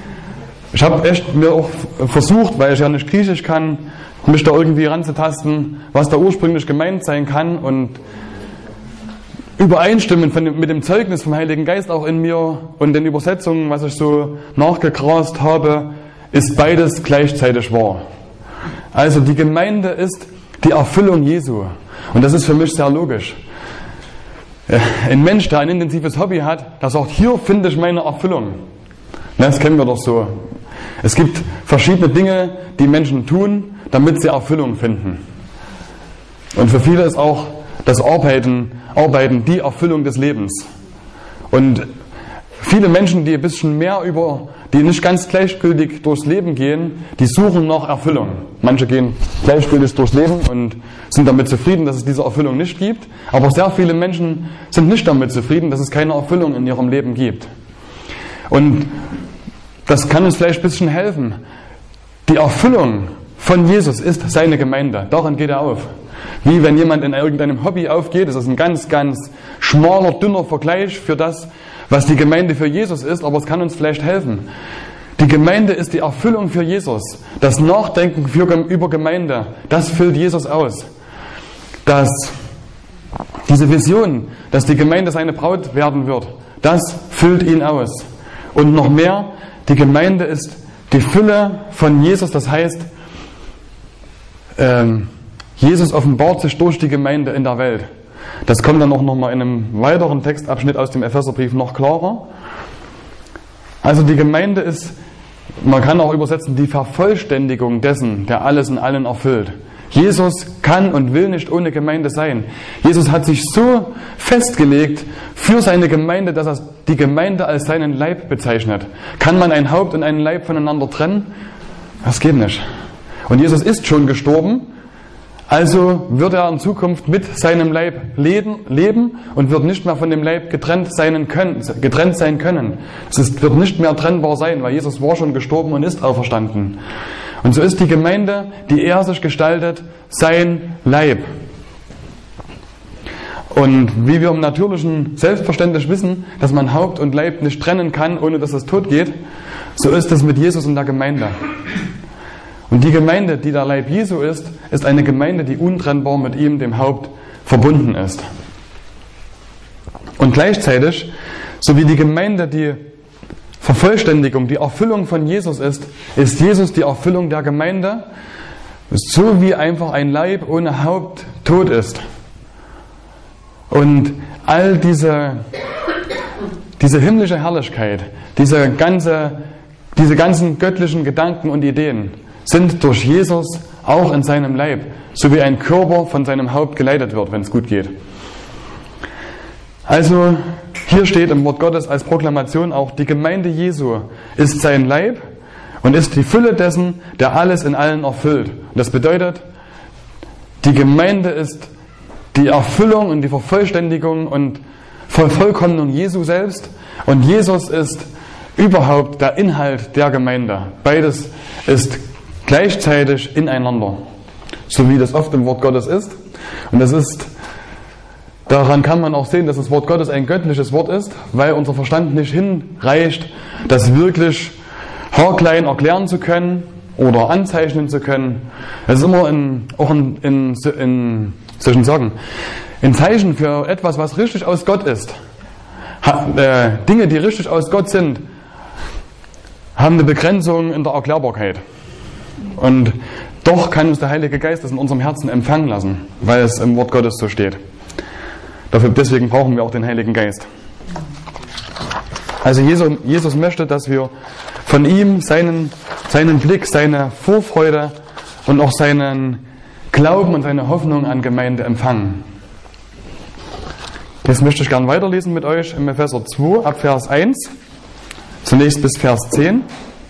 Ich habe echt mir auch versucht, weil ich ja nicht Griechisch kann, mich da irgendwie ranzutasten, was da ursprünglich gemeint sein kann, und übereinstimmend mit dem Zeugnis vom Heiligen Geist auch in mir und den Übersetzungen, was ich so nachgegrast habe, ist beides gleichzeitig wahr. Also die Gemeinde ist die Erfüllung Jesu. Und das ist für mich sehr logisch. Ein Mensch, der ein intensives Hobby hat, der sagt, hier finde ich meine Erfüllung. Das kennen wir doch so. Es gibt verschiedene Dinge, die Menschen tun, damit sie Erfüllung finden. Und für viele ist auch das Arbeiten die Erfüllung des Lebens. Und viele Menschen, die ein bisschen mehr die nicht ganz gleichgültig durchs Leben gehen, die suchen nach Erfüllung. Manche gehen gleichgültig durchs Leben und sind damit zufrieden, dass es diese Erfüllung nicht gibt. Aber sehr viele Menschen sind nicht damit zufrieden, dass es keine Erfüllung in ihrem Leben gibt. Und das kann uns vielleicht ein bisschen helfen. Die Erfüllung von Jesus ist seine Gemeinde. Darin geht er auf. Wie wenn jemand in irgendeinem Hobby aufgeht, das ist ein ganz, ganz schmaler, dünner Vergleich für das, was die Gemeinde für Jesus ist, aber es kann uns vielleicht helfen. Die Gemeinde ist die Erfüllung für Jesus. Das Nachdenken über Gemeinde, das füllt Jesus aus. Diese Vision, dass die Gemeinde seine Braut werden wird, das füllt ihn aus. Und noch mehr, die Gemeinde ist die Fülle von Jesus, das heißt, Jesus offenbart sich durch die Gemeinde in der Welt. Das kommt dann auch nochmal in einem weiteren Textabschnitt aus dem Epheserbrief noch klarer. Also die Gemeinde ist, man kann auch übersetzen, die Vervollständigung dessen, der alles in allen erfüllt. Jesus kann und will nicht ohne Gemeinde sein. Jesus hat sich so festgelegt für seine Gemeinde, dass er die Gemeinde als seinen Leib bezeichnet. Kann man ein Haupt und einen Leib voneinander trennen? Das geht nicht. Und Jesus ist schon gestorben, also wird er in Zukunft mit seinem Leib leben und wird nicht mehr von dem Leib getrennt sein können. Es wird nicht mehr trennbar sein, weil Jesus war schon gestorben und ist auferstanden. Und so ist die Gemeinde, die er sich gestaltet, sein Leib. Und wie wir im Natürlichen selbstverständlich wissen, dass man Haupt und Leib nicht trennen kann, ohne dass es tot geht, so ist es mit Jesus und der Gemeinde. Und die Gemeinde, die der Leib Jesu ist, ist eine Gemeinde, die untrennbar mit ihm, dem Haupt, verbunden ist. Und gleichzeitig, so wie die Gemeinde die Vervollständigung, die Erfüllung von Jesus ist Jesus die Erfüllung der Gemeinde, so wie einfach ein Leib ohne Haupt tot ist. Und all diese himmlische Herrlichkeit, diese ganzen göttlichen Gedanken und Ideen sind durch Jesus auch in seinem Leib, so wie ein Körper von seinem Haupt geleitet wird, wenn es gut geht. Also hier steht im Wort Gottes als Proklamation auch, die Gemeinde Jesu ist sein Leib und ist die Fülle dessen, der alles in allen erfüllt. Und das bedeutet, die Gemeinde ist die Erfüllung und die Vervollständigung und Vervollkommnung Jesu selbst, und Jesus ist überhaupt der Inhalt der Gemeinde. Beides ist gleichzeitig ineinander, so wie das oft im Wort Gottes ist. Und daran kann man auch sehen, dass das Wort Gottes ein göttliches Wort ist, weil unser Verstand nicht hinreicht, das wirklich haarklein erklären zu können oder anzeichnen zu können. Es ist immer ein Zeichen für etwas, was richtig aus Gott ist. Dinge, die richtig aus Gott sind, haben eine Begrenzung in der Erklärbarkeit. Und doch kann uns der Heilige Geist das in unserem Herzen empfangen lassen, weil es im Wort Gottes so steht. Deswegen brauchen wir auch den Heiligen Geist. Also Jesus möchte, dass wir von ihm seinen Blick, seine Vorfreude und auch seinen Glauben und seine Hoffnung an Gemeinde empfangen. Jetzt möchte ich gerne weiterlesen mit euch im Epheser 2 ab Vers 1, zunächst bis Vers 10.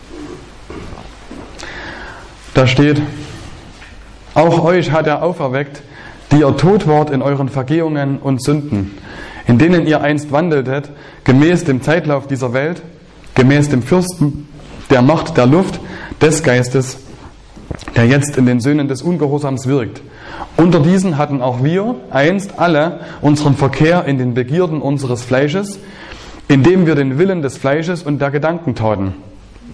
Da steht: Auch euch hat er auferweckt, die ihr tot wart in euren Vergehungen und Sünden, in denen ihr einst wandeltet, gemäß dem Zeitlauf dieser Welt, gemäß dem Fürsten der Macht der Luft, des Geistes, der jetzt in den Söhnen des Ungehorsams wirkt. Unter diesen hatten auch wir einst alle unseren Verkehr in den Begierden unseres Fleisches, indem wir den Willen des Fleisches und der Gedanken taten.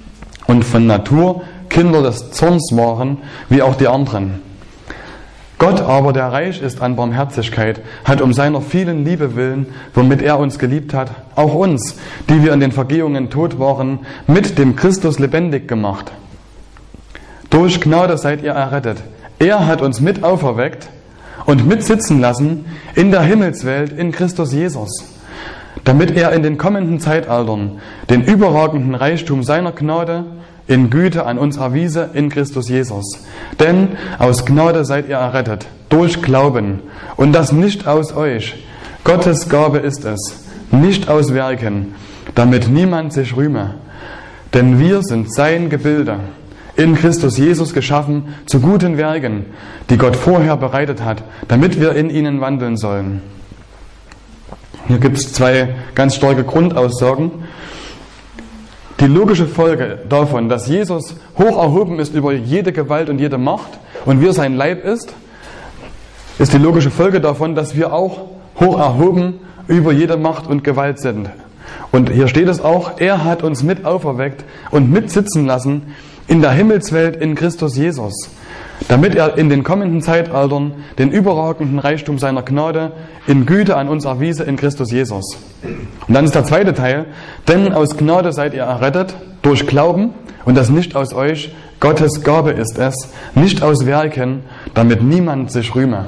und von Natur Kinder des Zorns waren, wie auch die anderen. Gott aber, der reich ist an Barmherzigkeit, hat um seiner vielen Liebe willen, womit er uns geliebt hat, auch uns, die wir in den Vergehungen tot waren, mit dem Christus lebendig gemacht. Durch Gnade seid ihr errettet. Er hat uns mit auferweckt und mitsitzen lassen in der Himmelswelt in Christus Jesus, damit er in den kommenden Zeitaltern den überragenden Reichtum seiner Gnade in Güte an uns erwiese in Christus Jesus. Denn aus Gnade seid ihr errettet, durch Glauben, und das nicht aus euch. Gottes Gabe ist es, nicht aus Werken, damit niemand sich rühme. Denn wir sind sein Gebilde, in Christus Jesus geschaffen zu guten Werken, die Gott vorher bereitet hat, damit wir in ihnen wandeln sollen. Hier gibt es zwei ganz starke Grundaussagen. Die logische Folge davon, dass Jesus hoch erhoben ist über jede Gewalt und jede Macht und wir sein Leib ist die logische Folge davon, dass wir auch hoch erhoben über jede Macht und Gewalt sind. Und hier steht es auch, er hat uns mit auferweckt und mitsitzen lassen in der Himmelswelt in Christus Jesus, damit er in den kommenden Zeitaltern den überragenden Reichtum seiner Gnade in Güte an uns erwiese in Christus Jesus. Und dann ist der zweite Teil, denn aus Gnade seid ihr errettet durch Glauben und das nicht aus euch, Gottes Gabe ist es, nicht aus Werken, damit niemand sich rühme.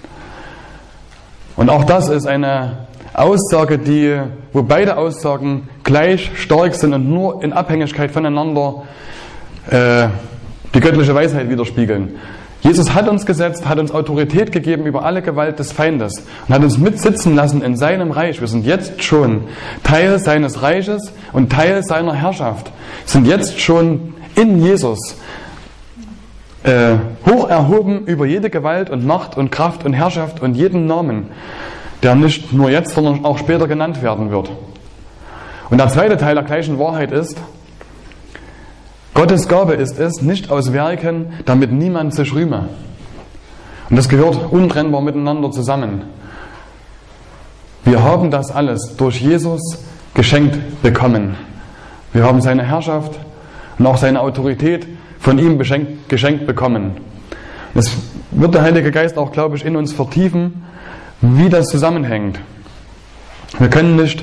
Und auch das ist eine Aussage, wo beide Aussagen gleich stark sind und nur in Abhängigkeit voneinander die göttliche Weisheit widerspiegeln. Jesus hat uns gesetzt, hat uns Autorität gegeben über alle Gewalt des Feindes und hat uns mitsitzen lassen in seinem Reich. Wir sind jetzt schon Teil seines Reiches und Teil seiner Herrschaft. Wir sind jetzt schon in Jesus hoch erhoben über jede Gewalt und Macht und Kraft und Herrschaft und jeden Namen, der nicht nur jetzt, sondern auch später genannt werden wird. Und der zweite Teil der gleichen Wahrheit ist, Gottes Gabe ist es, nicht aus Werken, damit niemand sich rühme. Und das gehört untrennbar miteinander zusammen. Wir haben das alles durch Jesus geschenkt bekommen. Wir haben seine Herrschaft und auch seine Autorität von ihm geschenkt bekommen. Das wird der Heilige Geist auch, glaube ich, in uns vertiefen, wie das zusammenhängt. Wir können nicht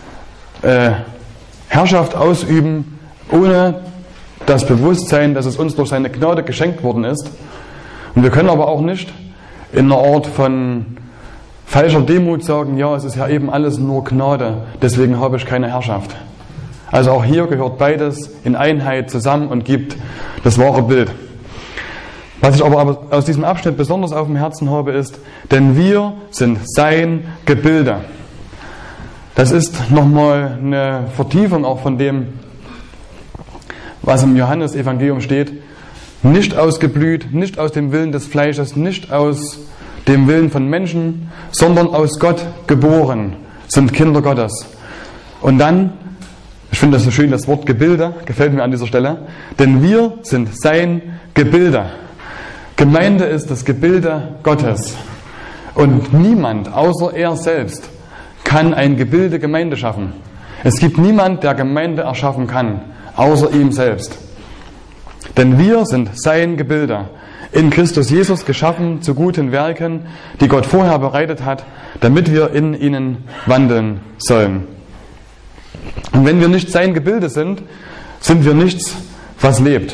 Herrschaft ausüben, ohne das Bewusstsein, dass es uns durch seine Gnade geschenkt worden ist. Und wir können aber auch nicht in einer Art von falscher Demut sagen, ja, es ist ja eben alles nur Gnade, deswegen habe ich keine Herrschaft. Also auch hier gehört beides in Einheit zusammen und gibt das wahre Bild. Was ich aber aus diesem Abschnitt besonders auf dem Herzen habe, ist, denn wir sind sein Gebilde. Das ist nochmal eine Vertiefung auch von dem, was im Johannesevangelium steht, nicht ausgeblüht, nicht aus dem Willen des Fleisches, nicht aus dem Willen von Menschen, sondern aus Gott geboren, sind Kinder Gottes. Und dann, ich finde das so schön, das Wort Gebilde, gefällt mir an dieser Stelle, denn wir sind sein Gebilde. Gemeinde ist das Gebilde Gottes. Und niemand außer er selbst kann ein Gebilde Gemeinde schaffen. Es gibt niemand, der Gemeinde erschaffen kann, außer ihm selbst. Denn wir sind sein Gebilde, in Christus Jesus geschaffen zu guten Werken, die Gott vorher bereitet hat, damit wir in ihnen wandeln sollen. Und wenn wir nicht sein Gebilde sind, sind wir nichts, was lebt.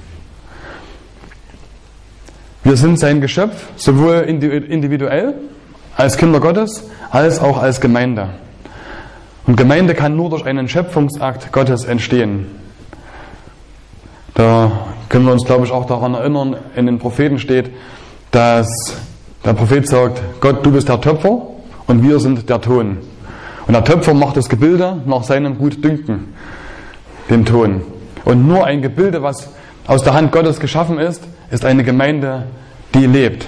Wir sind sein Geschöpf, sowohl individuell als Kinder Gottes, als auch als Gemeinde. Und Gemeinde kann nur durch einen Schöpfungsakt Gottes entstehen. Da können wir uns, glaube ich, auch daran erinnern, in den Propheten steht, dass der Prophet sagt, Gott, du bist der Töpfer und wir sind der Ton. Und der Töpfer macht das Gebilde nach seinem Gutdünken, den Ton. Und nur ein Gebilde, was aus der Hand Gottes geschaffen ist, ist eine Gemeinde, die lebt.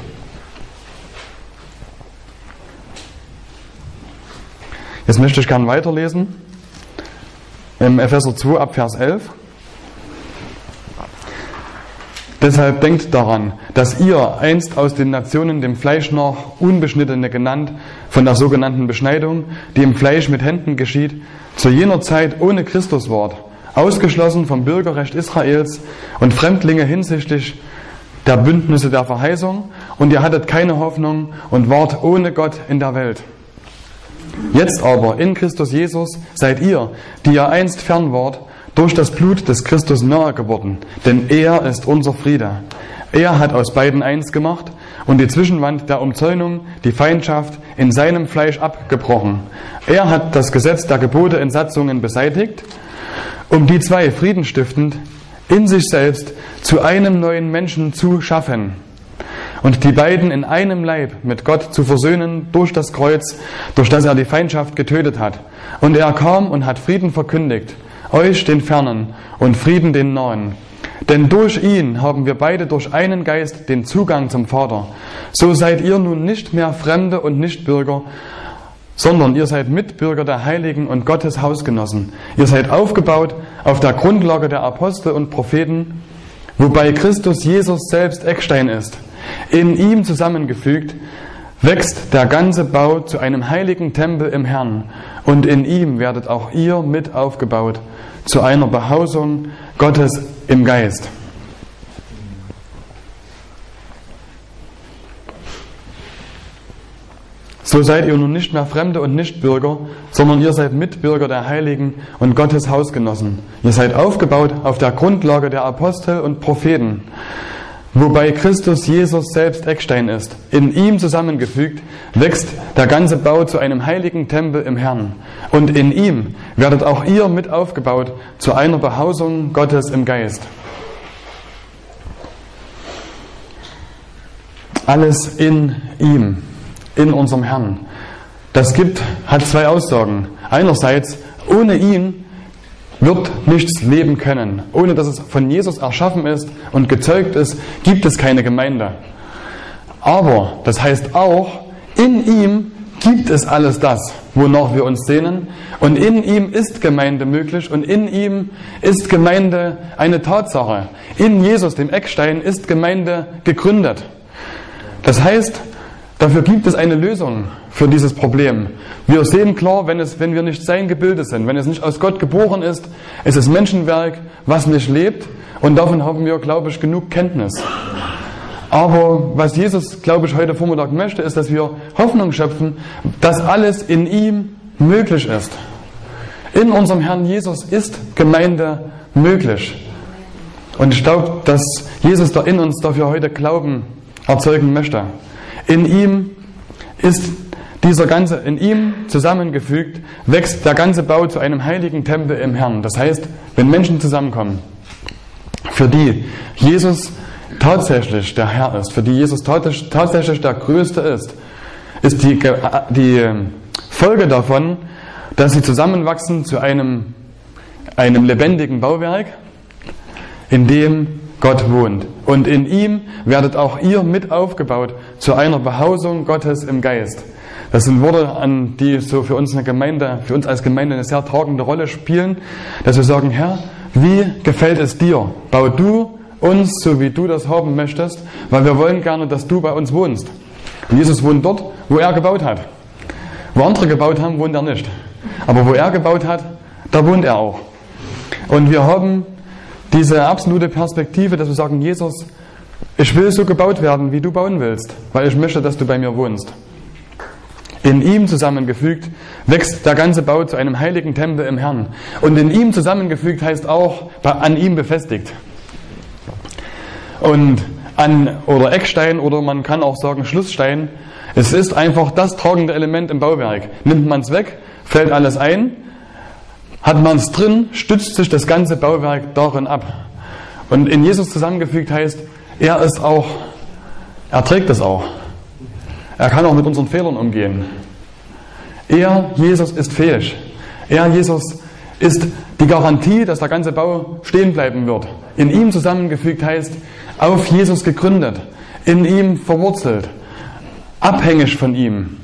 Jetzt möchte ich gerne weiterlesen. Im Epheser 2 ab Vers 11. Deshalb denkt daran, dass ihr einst aus den Nationen dem Fleisch nach Unbeschnittene genannt, von der sogenannten Beschneidung, die im Fleisch mit Händen geschieht, zu jener Zeit ohne Christus wart, ausgeschlossen vom Bürgerrecht Israels und Fremdlinge hinsichtlich der Bündnisse der Verheißung, und ihr hattet keine Hoffnung und wart ohne Gott in der Welt. Jetzt aber in Christus Jesus seid ihr, die ihr einst fern wart, durch das Blut des Christus nahe geworden, denn er ist unser Friede. Er hat aus beiden eins gemacht und die Zwischenwand der Umzäunung, die Feindschaft, in seinem Fleisch abgebrochen. Er hat das Gesetz der Gebote in Satzungen beseitigt, um die zwei friedenstiftend in sich selbst zu einem neuen Menschen zu schaffen und die beiden in einem Leib mit Gott zu versöhnen durch das Kreuz, durch das er die Feindschaft getötet hat. Und er kam und hat Frieden verkündigt, euch den Fernen und Frieden den Nahen. Denn durch ihn haben wir beide durch einen Geist den Zugang zum Vater. So seid ihr nun nicht mehr Fremde und Nichtbürger, sondern ihr seid Mitbürger der Heiligen und Gottes Hausgenossen. Ihr seid aufgebaut auf der Grundlage der Apostel und Propheten, wobei Christus Jesus selbst Eckstein ist. In ihm zusammengefügt wächst der ganze Bau zu einem heiligen Tempel im Herrn, und in ihm werdet auch ihr mit aufgebaut zu einer Behausung Gottes im Geist. So seid ihr nun nicht mehr Fremde und Nichtbürger, sondern ihr seid Mitbürger der Heiligen und Gottes Hausgenossen. Ihr seid aufgebaut auf der Grundlage der Apostel und Propheten, wobei Christus Jesus selbst Eckstein ist. In ihm zusammengefügt wächst der ganze Bau zu einem heiligen Tempel im Herrn. Und in ihm werdet auch ihr mit aufgebaut zu einer Behausung Gottes im Geist. Alles in ihm, in unserem Herrn. Das hat zwei Aussagen. Einerseits, ohne ihn wird nichts leben können. Ohne dass es von Jesus erschaffen ist und gezeugt ist, gibt es keine Gemeinde. Aber das heißt auch, in ihm gibt es alles das, wonach wir uns sehnen. Und in ihm ist Gemeinde möglich und in ihm ist Gemeinde eine Tatsache. In Jesus, dem Eckstein, ist Gemeinde gegründet. Das heißt, dafür gibt es eine Lösung für dieses Problem. Wir sehen klar, wenn wir nicht sein Gebilde sind, wenn es nicht aus Gott geboren ist, ist es Menschenwerk, was nicht lebt, und davon haben wir, glaube ich, genug Kenntnis. Aber was Jesus, glaube ich, heute Vormittag möchte, ist, dass wir Hoffnung schöpfen, dass alles in ihm möglich ist. In unserem Herrn Jesus ist Gemeinde möglich. Und ich glaube, dass Jesus da in uns dafür heute Glauben erzeugen möchte. In ihm ist in ihm zusammengefügt, wächst der ganze Bau zu einem heiligen Tempel im Herrn. Das heißt, wenn Menschen zusammenkommen, für die Jesus tatsächlich der Herr ist, für die Jesus tatsächlich der Größte ist die Folge davon, dass sie zusammenwachsen zu einem lebendigen Bauwerk, in dem Gott wohnt. Und in ihm werdet auch ihr mit aufgebaut zu einer Behausung Gottes im Geist. Das sind Worte, die so für uns als Gemeinde eine sehr tragende Rolle spielen, dass wir sagen, Herr, wie gefällt es dir? Bau du uns, so wie du das haben möchtest, weil wir wollen gerne, dass du bei uns wohnst. Und Jesus wohnt dort, wo er gebaut hat. Wo andere gebaut haben, wohnt er nicht. Aber wo er gebaut hat, da wohnt er auch. Und wir haben diese absolute Perspektive, dass wir sagen, Jesus, ich will so gebaut werden, wie du bauen willst, weil ich möchte, dass du bei mir wohnst. In ihm zusammengefügt wächst der ganze Bau zu einem heiligen Tempel im Herrn. Und in ihm zusammengefügt heißt auch an ihm befestigt. Oder Eckstein, oder man kann auch sagen Schlussstein. Es ist einfach das tragende Element im Bauwerk. Nimmt man es weg, fällt alles ein. Hat man es drin, stützt sich das ganze Bauwerk darin ab. Und in Jesus zusammengefügt heißt, er trägt es auch. Er kann auch mit unseren Fehlern umgehen. Jesus, ist fähig. Jesus, ist die Garantie, dass der ganze Bau stehen bleiben wird. In ihm zusammengefügt heißt, auf Jesus gegründet, in ihm verwurzelt, abhängig von ihm.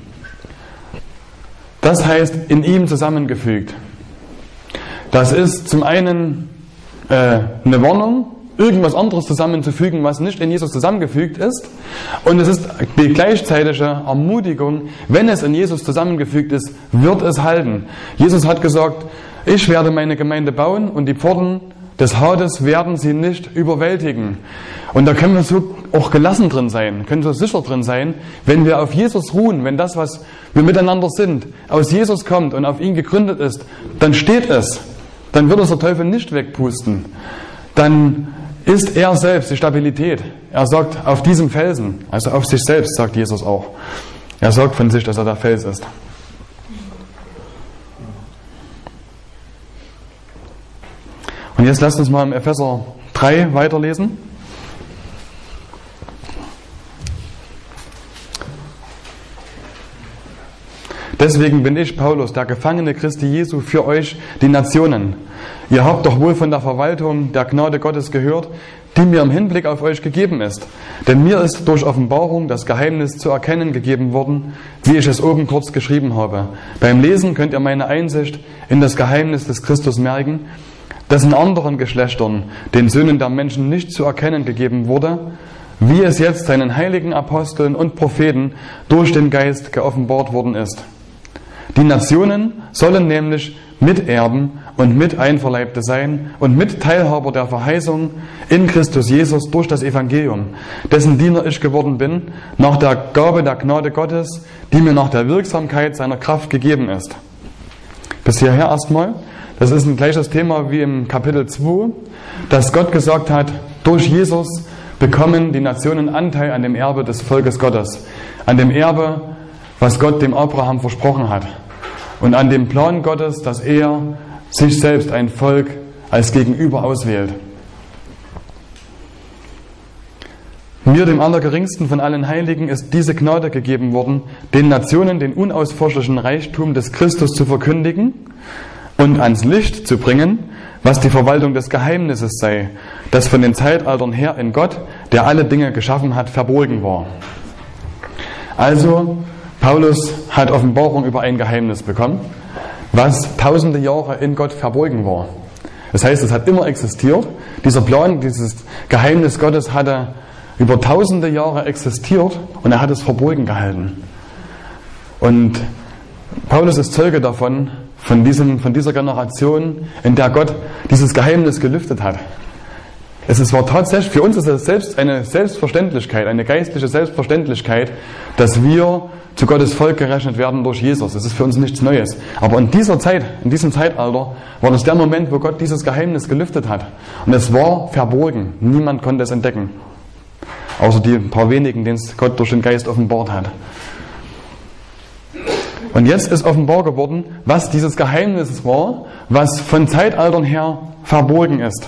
Das heißt, in ihm zusammengefügt. Das ist zum einen eine Warnung, irgendwas anderes zusammenzufügen, was nicht in Jesus zusammengefügt ist. Und es ist die gleichzeitige Ermutigung, wenn es in Jesus zusammengefügt ist, wird es halten. Jesus hat gesagt, ich werde meine Gemeinde bauen und die Pforten des Hades werden sie nicht überwältigen. Und da können wir so auch gelassen drin sein, können so sicher drin sein, wenn wir auf Jesus ruhen, wenn das, was wir miteinander sind, aus Jesus kommt und auf ihn gegründet ist, dann steht es. Dann wird uns der Teufel nicht wegpusten. Dann ist er selbst die Stabilität. Er sagt, auf diesem Felsen, also auf sich selbst, sagt Jesus auch. Er sagt von sich, dass er der Fels ist. Und jetzt lasst uns mal im Epheser 3 weiterlesen. Deswegen bin ich, Paulus, der Gefangene Christi Jesu, für euch, die Nationen. Ihr habt doch wohl von der Verwaltung der Gnade Gottes gehört, die mir im Hinblick auf euch gegeben ist. Denn mir ist durch Offenbarung das Geheimnis zu erkennen gegeben worden, wie ich es oben kurz geschrieben habe. Beim Lesen könnt ihr meine Einsicht in das Geheimnis des Christus merken, das in anderen Geschlechtern, den Söhnen der Menschen, nicht zu erkennen gegeben wurde, wie es jetzt seinen heiligen Aposteln und Propheten durch den Geist geoffenbart worden ist. Die Nationen sollen nämlich Miterben und Miteinverleibte sein und Mitteilhaber der Verheißung in Christus Jesus durch das Evangelium, dessen Diener ich geworden bin, nach der Gabe der Gnade Gottes, die mir nach der Wirksamkeit seiner Kraft gegeben ist. Bis hierher erstmal. Das ist ein gleiches Thema wie im Kapitel 2, dass Gott gesagt hat, durch Jesus bekommen die Nationen Anteil an dem Erbe des Volkes Gottes, an dem Erbe, was Gott dem Abraham versprochen hat und an dem Plan Gottes, dass er sich selbst ein Volk als Gegenüber auswählt. Mir, dem Allergeringsten von allen Heiligen, ist diese Gnade gegeben worden, den Nationen den unausforschlichen Reichtum des Christus zu verkündigen und ans Licht zu bringen, was die Verwaltung des Geheimnisses sei, das von den Zeitaltern her in Gott, der alle Dinge geschaffen hat, verborgen war. Also, Paulus hat Offenbarung über ein Geheimnis bekommen, was tausende Jahre in Gott verborgen war. Das heißt, es hat immer existiert. Dieser Plan, dieses Geheimnis Gottes hatte über tausende Jahre existiert und er hat es verborgen gehalten. Und Paulus ist Zeuge davon, von dieser Generation, in der Gott dieses Geheimnis gelüftet hat. War tatsächlich, für uns ist es selbst eine Selbstverständlichkeit, eine geistliche Selbstverständlichkeit, dass wir zu Gottes Volk gerechnet werden durch Jesus. Es ist für uns nichts Neues. Aber in dieser Zeit, in diesem Zeitalter, war das der Moment, wo Gott dieses Geheimnis gelüftet hat. Und es war verborgen. Niemand konnte es entdecken. Außer die paar wenigen, denen es Gott durch den Geist offenbart hat. Und jetzt ist offenbar geworden, was dieses Geheimnis war, was von Zeitaltern her verborgen ist.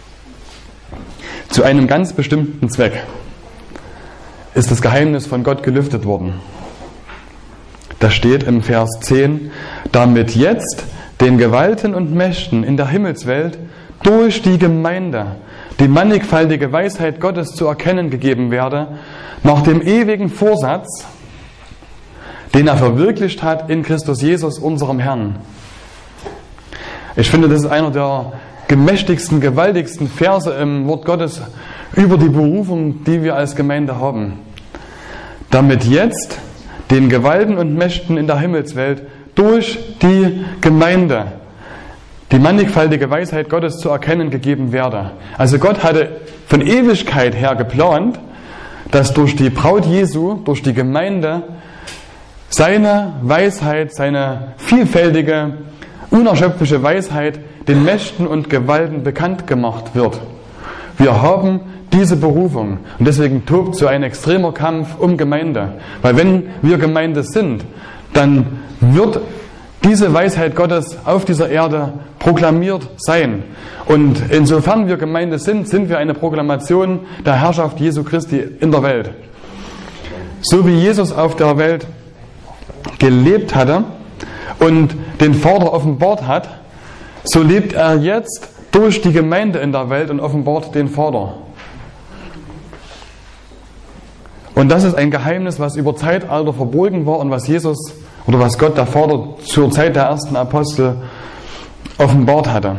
Zu einem ganz bestimmten Zweck ist das Geheimnis von Gott gelüftet worden. Da steht im Vers 10, damit jetzt den Gewalten und Mächten in der Himmelswelt durch die Gemeinde die mannigfaltige Weisheit Gottes zu erkennen gegeben werde, nach dem ewigen Vorsatz, den er verwirklicht hat in Christus Jesus, unserem Herrn. Ich finde, das ist einer der gemächtigsten, gewaltigsten Verse im Wort Gottes über die Berufung, die wir als Gemeinde haben. Damit jetzt den Gewalten und Mächten in der Himmelswelt durch die Gemeinde die mannigfaltige Weisheit Gottes zu erkennen gegeben werde. Also Gott hatte von Ewigkeit her geplant, dass durch die Braut Jesu, durch die Gemeinde, seine Weisheit, seine vielfältige, unerschöpfliche Weisheit den Mächten und Gewalten bekannt gemacht wird. Wir haben diese Berufung und deswegen tobt so ein extremer Kampf um Gemeinde. Weil wenn wir Gemeinde sind, dann wird diese Weisheit Gottes auf dieser Erde proklamiert sein. Und insofern wir Gemeinde sind, sind wir eine Proklamation der Herrschaft Jesu Christi in der Welt. So wie Jesus auf der Welt gelebt hatte und den Vater offenbart hat, so lebt er jetzt durch die Gemeinde in der Welt und offenbart den Vater. Und das ist ein Geheimnis, was über Zeitalter verborgen war und was Jesus oder was Gott, der Vater, zur Zeit der ersten Apostel offenbart hatte.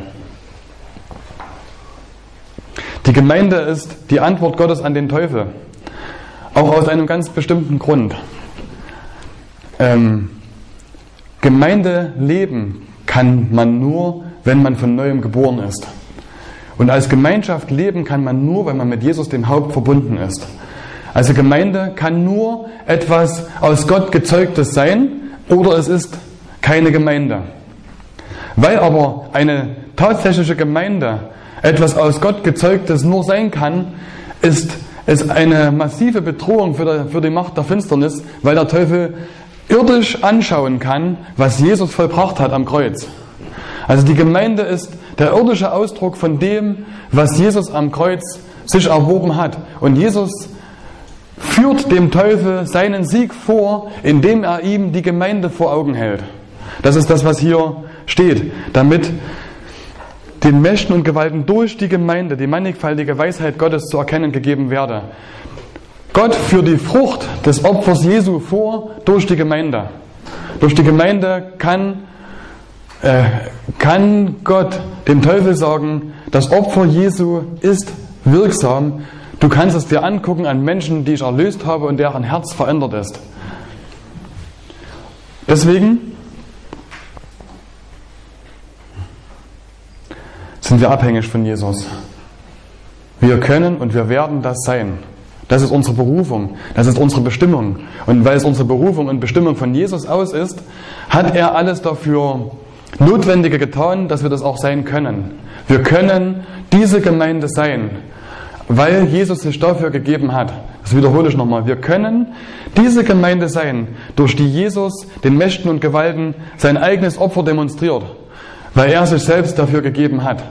Die Gemeinde ist die Antwort Gottes an den Teufel. Auch aus einem ganz bestimmten Grund. Gemeindeleben kann man nur, wenn man von Neuem geboren ist. Und als Gemeinschaft leben kann man nur, wenn man mit Jesus, dem Haupt, verbunden ist. Also Gemeinde kann nur etwas aus Gott Gezeugtes sein oder es ist keine Gemeinde. Weil aber eine tatsächliche Gemeinde etwas aus Gott Gezeugtes nur sein kann, ist es eine massive Bedrohung für die Macht der Finsternis, weil der Teufel irdisch anschauen kann, was Jesus vollbracht hat am Kreuz. Also die Gemeinde ist der irdische Ausdruck von dem, was Jesus am Kreuz sich erworben hat. Und Jesus führt dem Teufel seinen Sieg vor, indem er ihm die Gemeinde vor Augen hält. Das ist das, was hier steht, damit den Mächten und Gewalten durch die Gemeinde die mannigfaltige Weisheit Gottes zu erkennen gegeben werde. Gott führt die Frucht des Opfers Jesu vor durch die Gemeinde. Durch die Gemeinde kann Gott dem Teufel sagen, das Opfer Jesu ist wirksam. Du kannst es dir angucken an Menschen, die ich erlöst habe und deren Herz verändert ist. Deswegen sind wir abhängig von Jesus. Wir können und wir werden das sein. Das ist unsere Berufung, das ist unsere Bestimmung. Und weil es unsere Berufung und Bestimmung von Jesus aus ist, hat er alles dafür Notwendige getan, dass wir das auch sein können. Wir können diese Gemeinde sein, weil Jesus sich dafür gegeben hat. Das wiederhole ich nochmal. Wir können diese Gemeinde sein, durch die Jesus den Mächten und Gewalten sein eigenes Opfer demonstriert, weil er sich selbst dafür gegeben hat.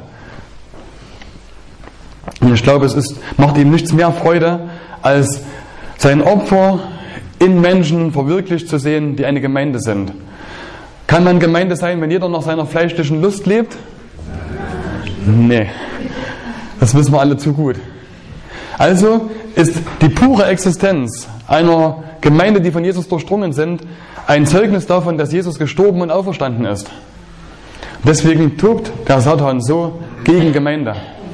Und ich glaube, macht ihm nichts mehr Freude, als sein Opfer in Menschen verwirklicht zu sehen, die eine Gemeinde sind. Kann man Gemeinde sein, wenn jeder nach seiner fleischlichen Lust lebt? Nee, das wissen wir alle zu gut. Also ist die pure Existenz einer Gemeinde, die von Jesus durchdrungen sind, ein Zeugnis davon, dass Jesus gestorben und auferstanden ist. Deswegen tobt der Satan so gegen Gemeinde.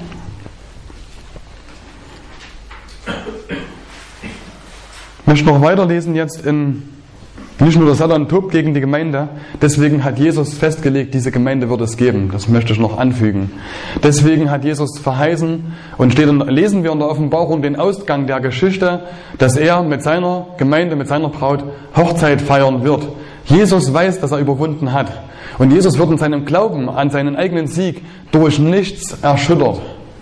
Ich möchte noch weiterlesen jetzt nicht nur der Satan tobt gegen die Gemeinde, deswegen hat Jesus festgelegt, diese Gemeinde wird es geben. Das möchte ich noch anfügen. Deswegen hat Jesus verheißen und lesen wir in der Offenbarung den Ausgang der Geschichte, dass er mit seiner Gemeinde, mit seiner Braut Hochzeit feiern wird. Jesus weiß, dass er überwunden hat. Und Jesus wird in seinem Glauben an seinen eigenen Sieg durch nichts erschüttert.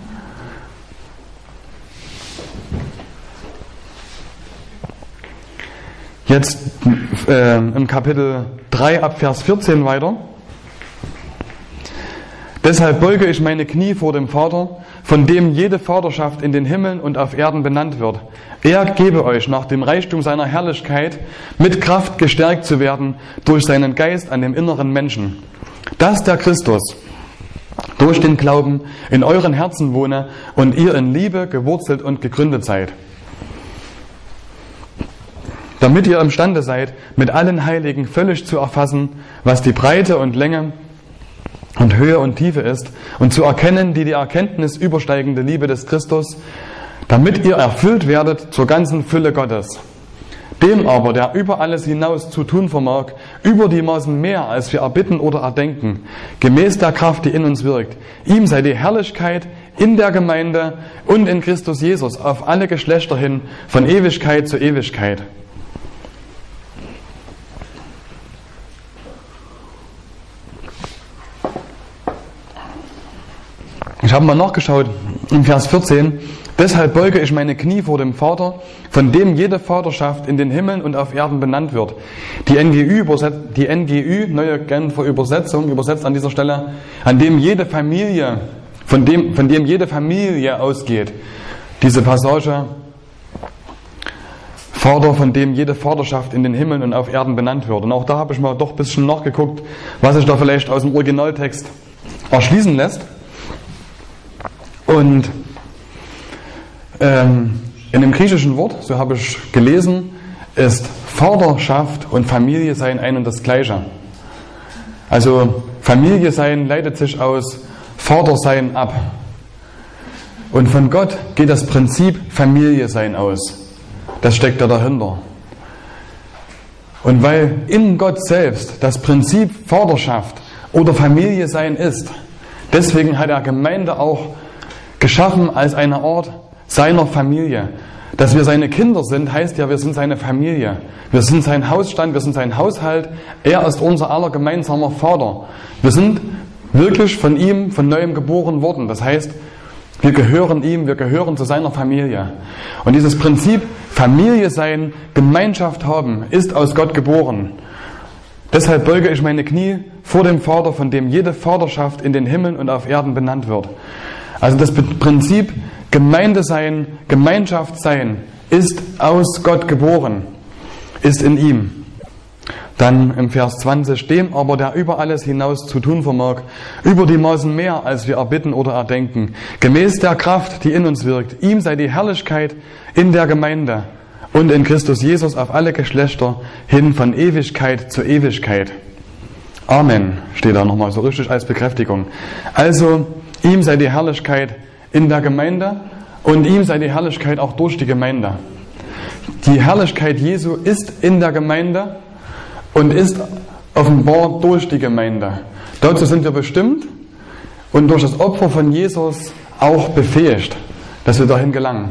Jetzt im Kapitel 3 ab Vers 14 weiter. Deshalb beuge ich meine Knie vor dem Vater, von dem jede Vaterschaft in den Himmeln und auf Erden benannt wird. Er gebe euch nach dem Reichtum seiner Herrlichkeit mit Kraft gestärkt zu werden durch seinen Geist an dem inneren Menschen. Dass der Christus durch den Glauben in euren Herzen wohne und ihr in Liebe gewurzelt und gegründet seid. Damit ihr imstande seid, mit allen Heiligen völlig zu erfassen, was die Breite und Länge und Höhe und Tiefe ist, und zu erkennen die Erkenntnis übersteigende Liebe des Christus, damit ihr erfüllt werdet zur ganzen Fülle Gottes. Dem aber, der über alles hinaus zu tun vermag, über die Maßen mehr, als wir erbitten oder erdenken, gemäß der Kraft, die in uns wirkt, ihm sei die Herrlichkeit in der Gemeinde und in Christus Jesus auf alle Geschlechter hin, von Ewigkeit zu Ewigkeit. Ich habe mal nachgeschaut im Vers 14. Deshalb beuge ich meine Knie vor dem Vater, von dem jede Vaterschaft in den Himmeln und auf Erden benannt wird. Die NGÜ, Neue Genfer Übersetzung, übersetzt an dieser Stelle, an dem jede Familie, von dem jede Familie ausgeht. Diese Passage, Vater, von dem jede Vaterschaft in den Himmeln und auf Erden benannt wird. Und auch da habe ich mal doch ein bisschen nachgeguckt, was sich da vielleicht aus dem Originaltext erschließen lässt. Und in dem griechischen Wort, so habe ich gelesen, ist Vaterschaft und Familie sein ein und das Gleiche. Also Familie sein leitet sich aus Vatersein ab. Und von Gott geht das Prinzip Familie sein aus. Das steckt da dahinter. Und weil in Gott selbst das Prinzip Vaterschaft oder Familie sein ist. Deswegen hat er Gemeinde auch geschaffen als eine Art seiner Familie. Dass wir seine Kinder sind, heißt ja, wir sind seine Familie. Wir sind sein Hausstand, wir sind sein Haushalt. Er ist unser aller gemeinsamer Vater. Wir sind wirklich von ihm von neuem geboren worden. Das heißt, wir gehören ihm, wir gehören zu seiner Familie. Und dieses Prinzip Familie sein, Gemeinschaft haben, ist aus Gott geboren. Deshalb beuge ich meine Knie vor dem Vater, von dem jede Vaterschaft in den Himmeln und auf Erden benannt wird. Also das Prinzip Gemeinde sein, Gemeinschaft sein, ist aus Gott geboren, ist in ihm. Dann im Vers 20, dem aber, der über alles hinaus zu tun vermag, über die Maßen mehr, als wir erbitten oder erdenken, gemäß der Kraft, die in uns wirkt, ihm sei die Herrlichkeit in der Gemeinde und in Christus Jesus auf alle Geschlechter hin von Ewigkeit zu Ewigkeit. Amen, steht da nochmal so richtig als Bekräftigung. Also, ihm sei die Herrlichkeit in der Gemeinde und ihm sei die Herrlichkeit auch durch die Gemeinde. Die Herrlichkeit Jesu ist in der Gemeinde und ist offenbar durch die Gemeinde. Dazu sind wir bestimmt und durch das Opfer von Jesus auch befähigt, dass wir dahin gelangen.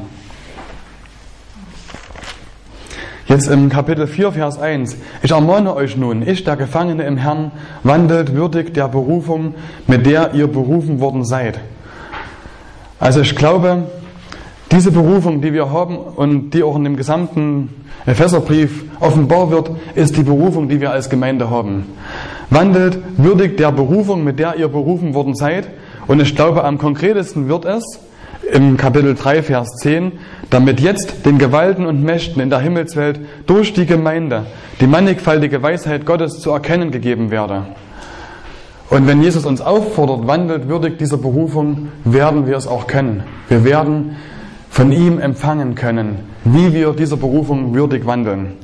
Jetzt im Kapitel 4, Vers 1. Ich ermahne euch nun, ich, der Gefangene im Herrn, wandelt würdig der Berufung, mit der ihr berufen worden seid. Also ich glaube, diese Berufung, die wir haben und die auch in dem gesamten Epheserbrief offenbar wird, ist die Berufung, die wir als Gemeinde haben. Wandelt würdig der Berufung, mit der ihr berufen worden seid. Und ich glaube, am konkretesten wird es im Kapitel 3, Vers 10, damit jetzt den Gewalten und Mächten in der Himmelswelt durch die Gemeinde die mannigfaltige Weisheit Gottes zu erkennen gegeben werde. Und wenn Jesus uns auffordert, wandelt würdig dieser Berufung, werden wir es auch können. Wir werden von ihm empfangen können, wie wir dieser Berufung würdig wandeln.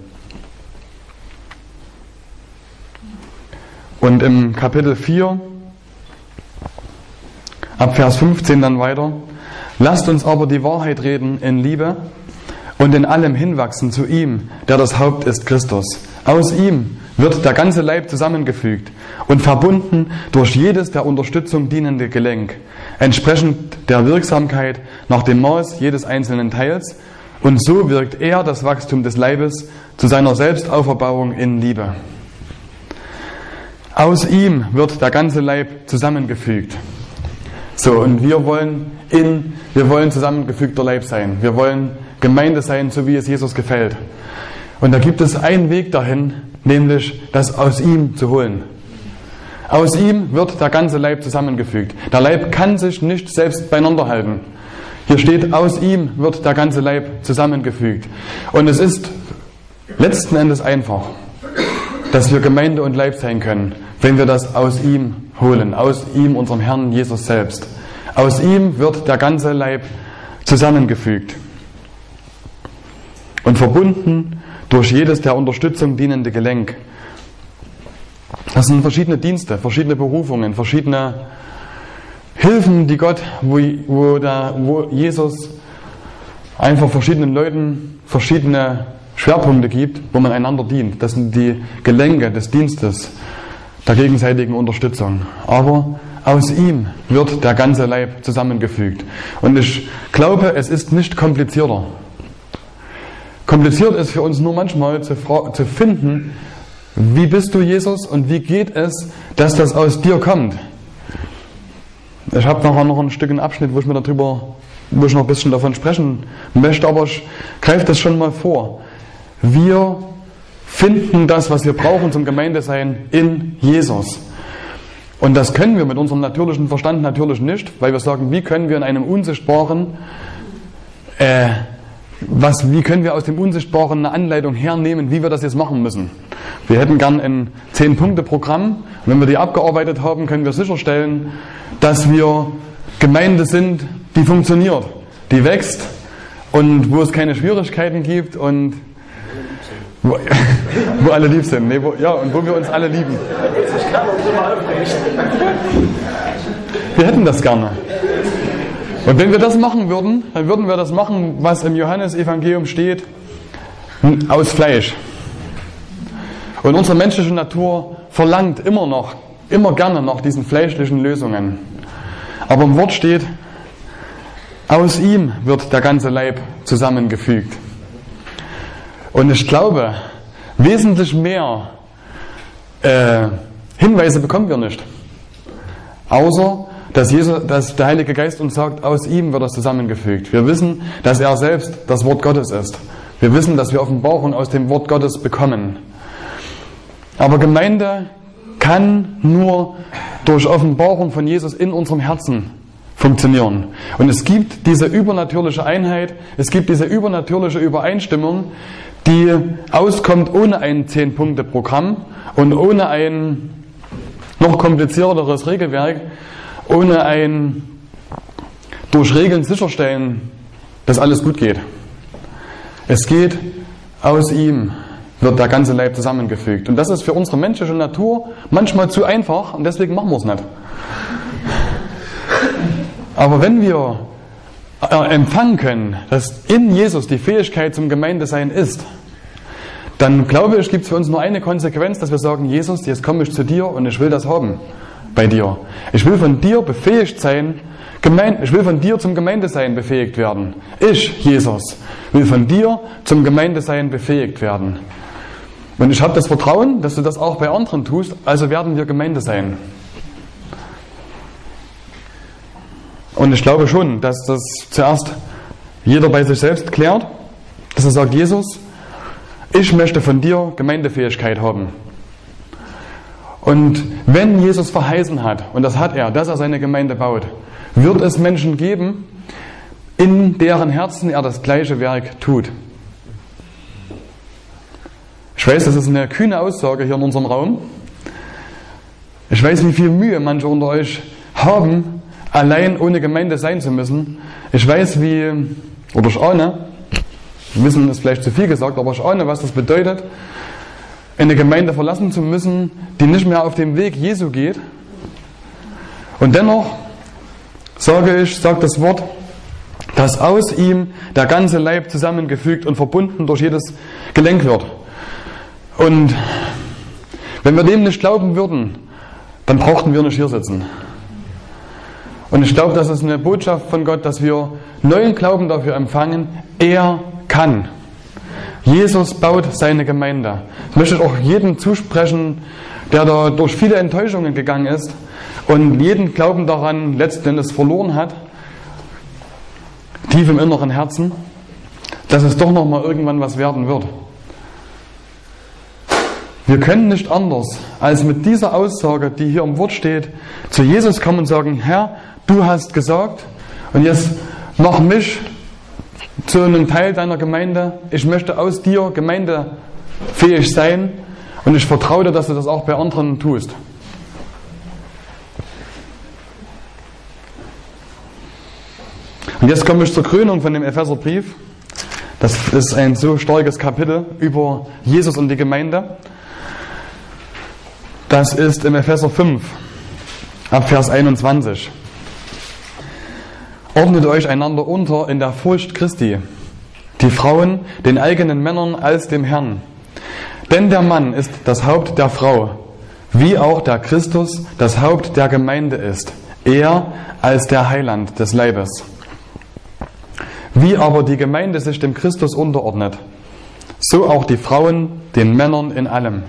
Und im Kapitel 4, ab Vers 15 dann weiter, lasst uns aber die Wahrheit reden in Liebe und in allem hinwachsen zu ihm, der das Haupt ist, Christus. Aus ihm wird der ganze Leib zusammengefügt und verbunden durch jedes der Unterstützung dienende Gelenk, entsprechend der Wirksamkeit nach dem Maß jedes einzelnen Teils, und so wirkt er das Wachstum des Leibes zu seiner Selbstauferbauung in Liebe. Aus ihm wird der ganze Leib zusammengefügt. So, und wir wollen zusammengefügter Leib sein. Wir wollen Gemeinde sein, so wie es Jesus gefällt. Und da gibt es einen Weg dahin, nämlich das aus ihm zu holen. Aus ihm wird der ganze Leib zusammengefügt. Der Leib kann sich nicht selbst beieinander halten. Hier steht, aus ihm wird der ganze Leib zusammengefügt. Und es ist letzten Endes einfach, dass wir Gemeinde und Leib sein können, wenn wir das aus ihm holen, aus ihm, unserem Herrn Jesus selbst. Aus ihm wird der ganze Leib zusammengefügt und verbunden durch jedes der Unterstützung dienende Gelenk. Das sind verschiedene Dienste, verschiedene Berufungen, verschiedene Hilfen, die Gott, wo Jesus einfach verschiedenen Leuten verschiedene Schwerpunkte gibt, wo man einander dient. Das sind die Gelenke des Dienstes, der gegenseitigen Unterstützung. Aber aus ihm wird der ganze Leib zusammengefügt. Und ich glaube, es ist nicht komplizierter. Kompliziert ist für uns nur manchmal zu finden, wie bist du, Jesus, und wie geht es, dass das aus dir kommt. Ich habe nachher noch ein Stück, einen Abschnitt, wo ich noch ein bisschen davon sprechen möchte, aber ich greife das schon mal vor. Wir finden das, was wir brauchen zum Gemeindesein, in Jesus. Und das können wir mit unserem natürlichen Verstand natürlich nicht, weil wir sagen, wie können wir in einem Unsichtbaren, wie können wir aus dem Unsichtbaren eine Anleitung hernehmen, wie wir das jetzt machen müssen. Wir hätten gern ein 10-Punkte-Programm. Und wenn wir die abgearbeitet haben, können wir sicherstellen, dass wir Gemeinde sind, die funktioniert, die wächst und wo es keine Schwierigkeiten gibt und wo alle lieb sind. Nee, und wo wir uns alle lieben. Wir hätten das gerne. Und wenn wir das machen würden, dann würden wir das machen, was im Johannesevangelium steht, aus Fleisch. Und unsere menschliche Natur verlangt immer noch immer gerne nach diesen fleischlichen Lösungen. Aber im Wort steht, aus ihm wird der ganze Leib zusammengefügt. Und ich glaube, wesentlich mehr Hinweise bekommen wir nicht. Außer, dass der Heilige Geist uns sagt, aus ihm wird das zusammengefügt. Wir wissen, dass er selbst das Wort Gottes ist. Wir wissen, dass wir Offenbarung aus dem Wort Gottes bekommen. Aber Gemeinde kann nur durch Offenbarung von Jesus in unserem Herzen funktionieren. Und es gibt diese übernatürliche Einheit, es gibt diese übernatürliche Übereinstimmung, die auskommt ohne ein 10-Punkte-Programm und ohne ein noch komplizierteres Regelwerk, ohne ein durch Regeln sicherstellen, dass alles gut geht. Es geht, aus ihm wird der ganze Leib zusammengefügt. Und das ist für unsere menschliche Natur manchmal zu einfach und deswegen machen wir es nicht. Aber wenn wir empfangen können, dass in Jesus die Fähigkeit zum Gemeindesein ist, dann glaube ich, gibt es für uns nur eine Konsequenz, dass wir sagen, Jesus, jetzt komme ich zu dir und ich will das haben bei dir. Ich will von dir befähigt sein, ich will von dir zum Gemeindesein befähigt werden. Ich, Jesus, will von dir zum Gemeindesein befähigt werden. Und ich habe das Vertrauen, dass du das auch bei anderen tust, also werden wir Gemeinde sein. Und ich glaube schon, dass das zuerst jeder bei sich selbst klärt, dass er sagt, Jesus, ich möchte von dir Gemeindefähigkeit haben. Und wenn Jesus verheißen hat, und das hat er, dass er seine Gemeinde baut, wird es Menschen geben, in deren Herzen er das gleiche Werk tut. Ich weiß, das ist eine kühne Aussage hier in unserem Raum. Ich weiß, wie viel Mühe manche unter euch haben, allein ohne Gemeinde sein zu müssen. Ich weiß, oder ich ahne, Wissen ist vielleicht zu viel gesagt, aber ich ahne, was das bedeutet, eine Gemeinde verlassen zu müssen, die nicht mehr auf dem Weg Jesu geht. Und dennoch sagt das Wort, dass aus ihm der ganze Leib zusammengefügt und verbunden durch jedes Gelenk wird. Und wenn wir dem nicht glauben würden, dann brauchten wir nicht hier sitzen. Und ich glaube, das ist eine Botschaft von Gott, dass wir neuen Glauben dafür empfangen, er kann. Jesus baut seine Gemeinde. Das möchte ich auch jedem zusprechen, der da durch viele Enttäuschungen gegangen ist und jeden Glauben daran letzten Endes verloren hat, tief im inneren Herzen, dass es doch nochmal irgendwann was werden wird. Wir können nicht anders, als mit dieser Aussage, die hier im Wort steht, zu Jesus kommen und sagen, Herr, du hast gesagt, und jetzt mach mich zu einem Teil deiner Gemeinde. Ich möchte aus dir gemeindefähig sein und ich vertraue dir, dass du das auch bei anderen tust. Und jetzt komme ich zur Krönung von dem Epheserbrief. Das ist ein so starkes Kapitel über Jesus und die Gemeinde. Das ist im Epheser 5, ab Vers 21. Ordnet euch einander unter in der Furcht Christi, die Frauen den eigenen Männern als dem Herrn. Denn der Mann ist das Haupt der Frau, wie auch der Christus das Haupt der Gemeinde ist, er als der Heiland des Leibes. Wie aber die Gemeinde sich dem Christus unterordnet, so auch die Frauen den Männern in allem.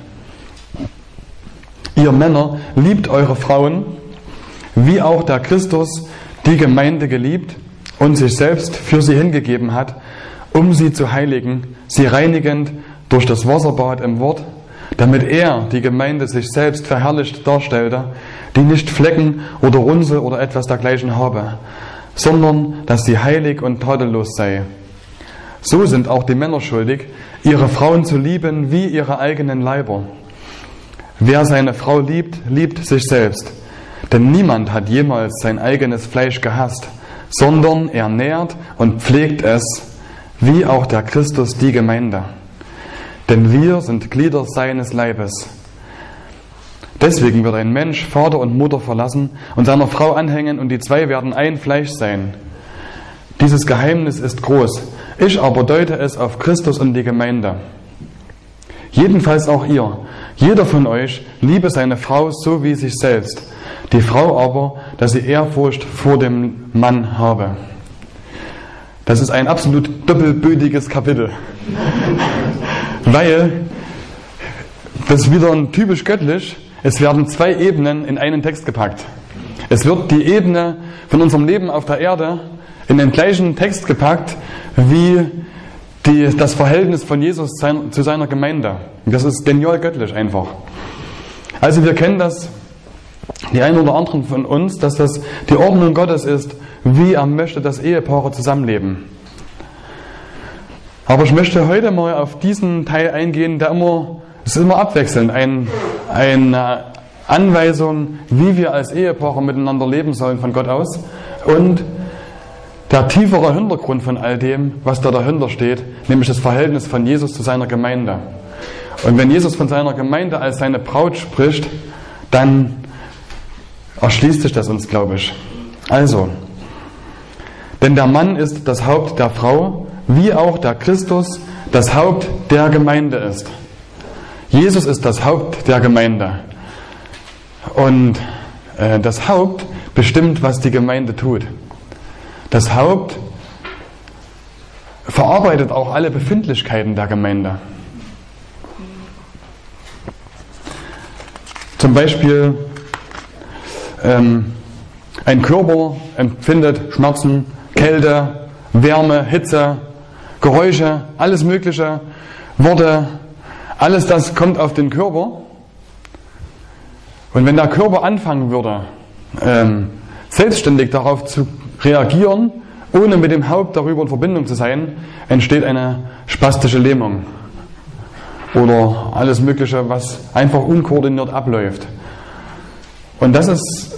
Ihr Männer, liebt eure Frauen, wie auch der Christus die Gemeinde geliebt und sich selbst für sie hingegeben hat, um sie zu heiligen, sie reinigend durch das Wasserbad im Wort, damit er, die Gemeinde, sich selbst verherrlicht darstellte, die nicht Flecken oder Runzel oder etwas dergleichen habe, sondern dass sie heilig und tadellos sei. So sind auch die Männer schuldig, ihre Frauen zu lieben wie ihre eigenen Leiber. Wer seine Frau liebt, liebt sich selbst. Denn niemand hat jemals sein eigenes Fleisch gehasst, sondern er nährt und pflegt es, wie auch der Christus die Gemeinde. Denn wir sind Glieder seines Leibes. Deswegen wird ein Mensch Vater und Mutter verlassen und seiner Frau anhängen und die zwei werden ein Fleisch sein. Dieses Geheimnis ist groß. Ich aber deute es auf Christus und die Gemeinde. Jedenfalls auch ihr. Jeder von euch liebe seine Frau so wie sich selbst, die Frau aber, dass sie Ehrfurcht vor dem Mann habe. Das ist ein absolut doppelbödiges Kapitel, weil das ist wieder ein typisch göttlich. Es werden zwei Ebenen in einen Text gepackt. Es wird die Ebene von unserem Leben auf der Erde in den gleichen Text gepackt wie das Verhältnis von Jesus zu seiner Gemeinde. Das ist genial göttlich einfach. Also wir kennen das, die einen oder anderen von uns, dass das die Ordnung Gottes ist, wie er möchte, dass Ehepaare zusammenleben. Aber ich möchte heute mal auf diesen Teil eingehen, es ist immer abwechselnd, eine Anweisung, wie wir als Ehepaare miteinander leben sollen von Gott aus und der tiefere Hintergrund von all dem, was da dahinter steht, nämlich das Verhältnis von Jesus zu seiner Gemeinde. Und wenn Jesus von seiner Gemeinde als seine Braut spricht, dann erschließt sich das uns, glaube ich. Also, denn der Mann ist das Haupt der Frau, wie auch der Christus das Haupt der Gemeinde ist. Jesus ist das Haupt der Gemeinde. Und das Haupt bestimmt, was die Gemeinde tut. Das Haupt verarbeitet auch alle Befindlichkeiten der Gemeinde. Zum Beispiel ein Körper empfindet Schmerzen, Kälte, Wärme, Hitze, Geräusche, alles Mögliche, Worte, alles das kommt auf den Körper. Und wenn der Körper anfangen würde, selbstständig darauf zu reagieren, ohne mit dem Haupt darüber in Verbindung zu sein, entsteht eine spastische Lähmung. Oder alles Mögliche, was einfach unkoordiniert abläuft. Und das ist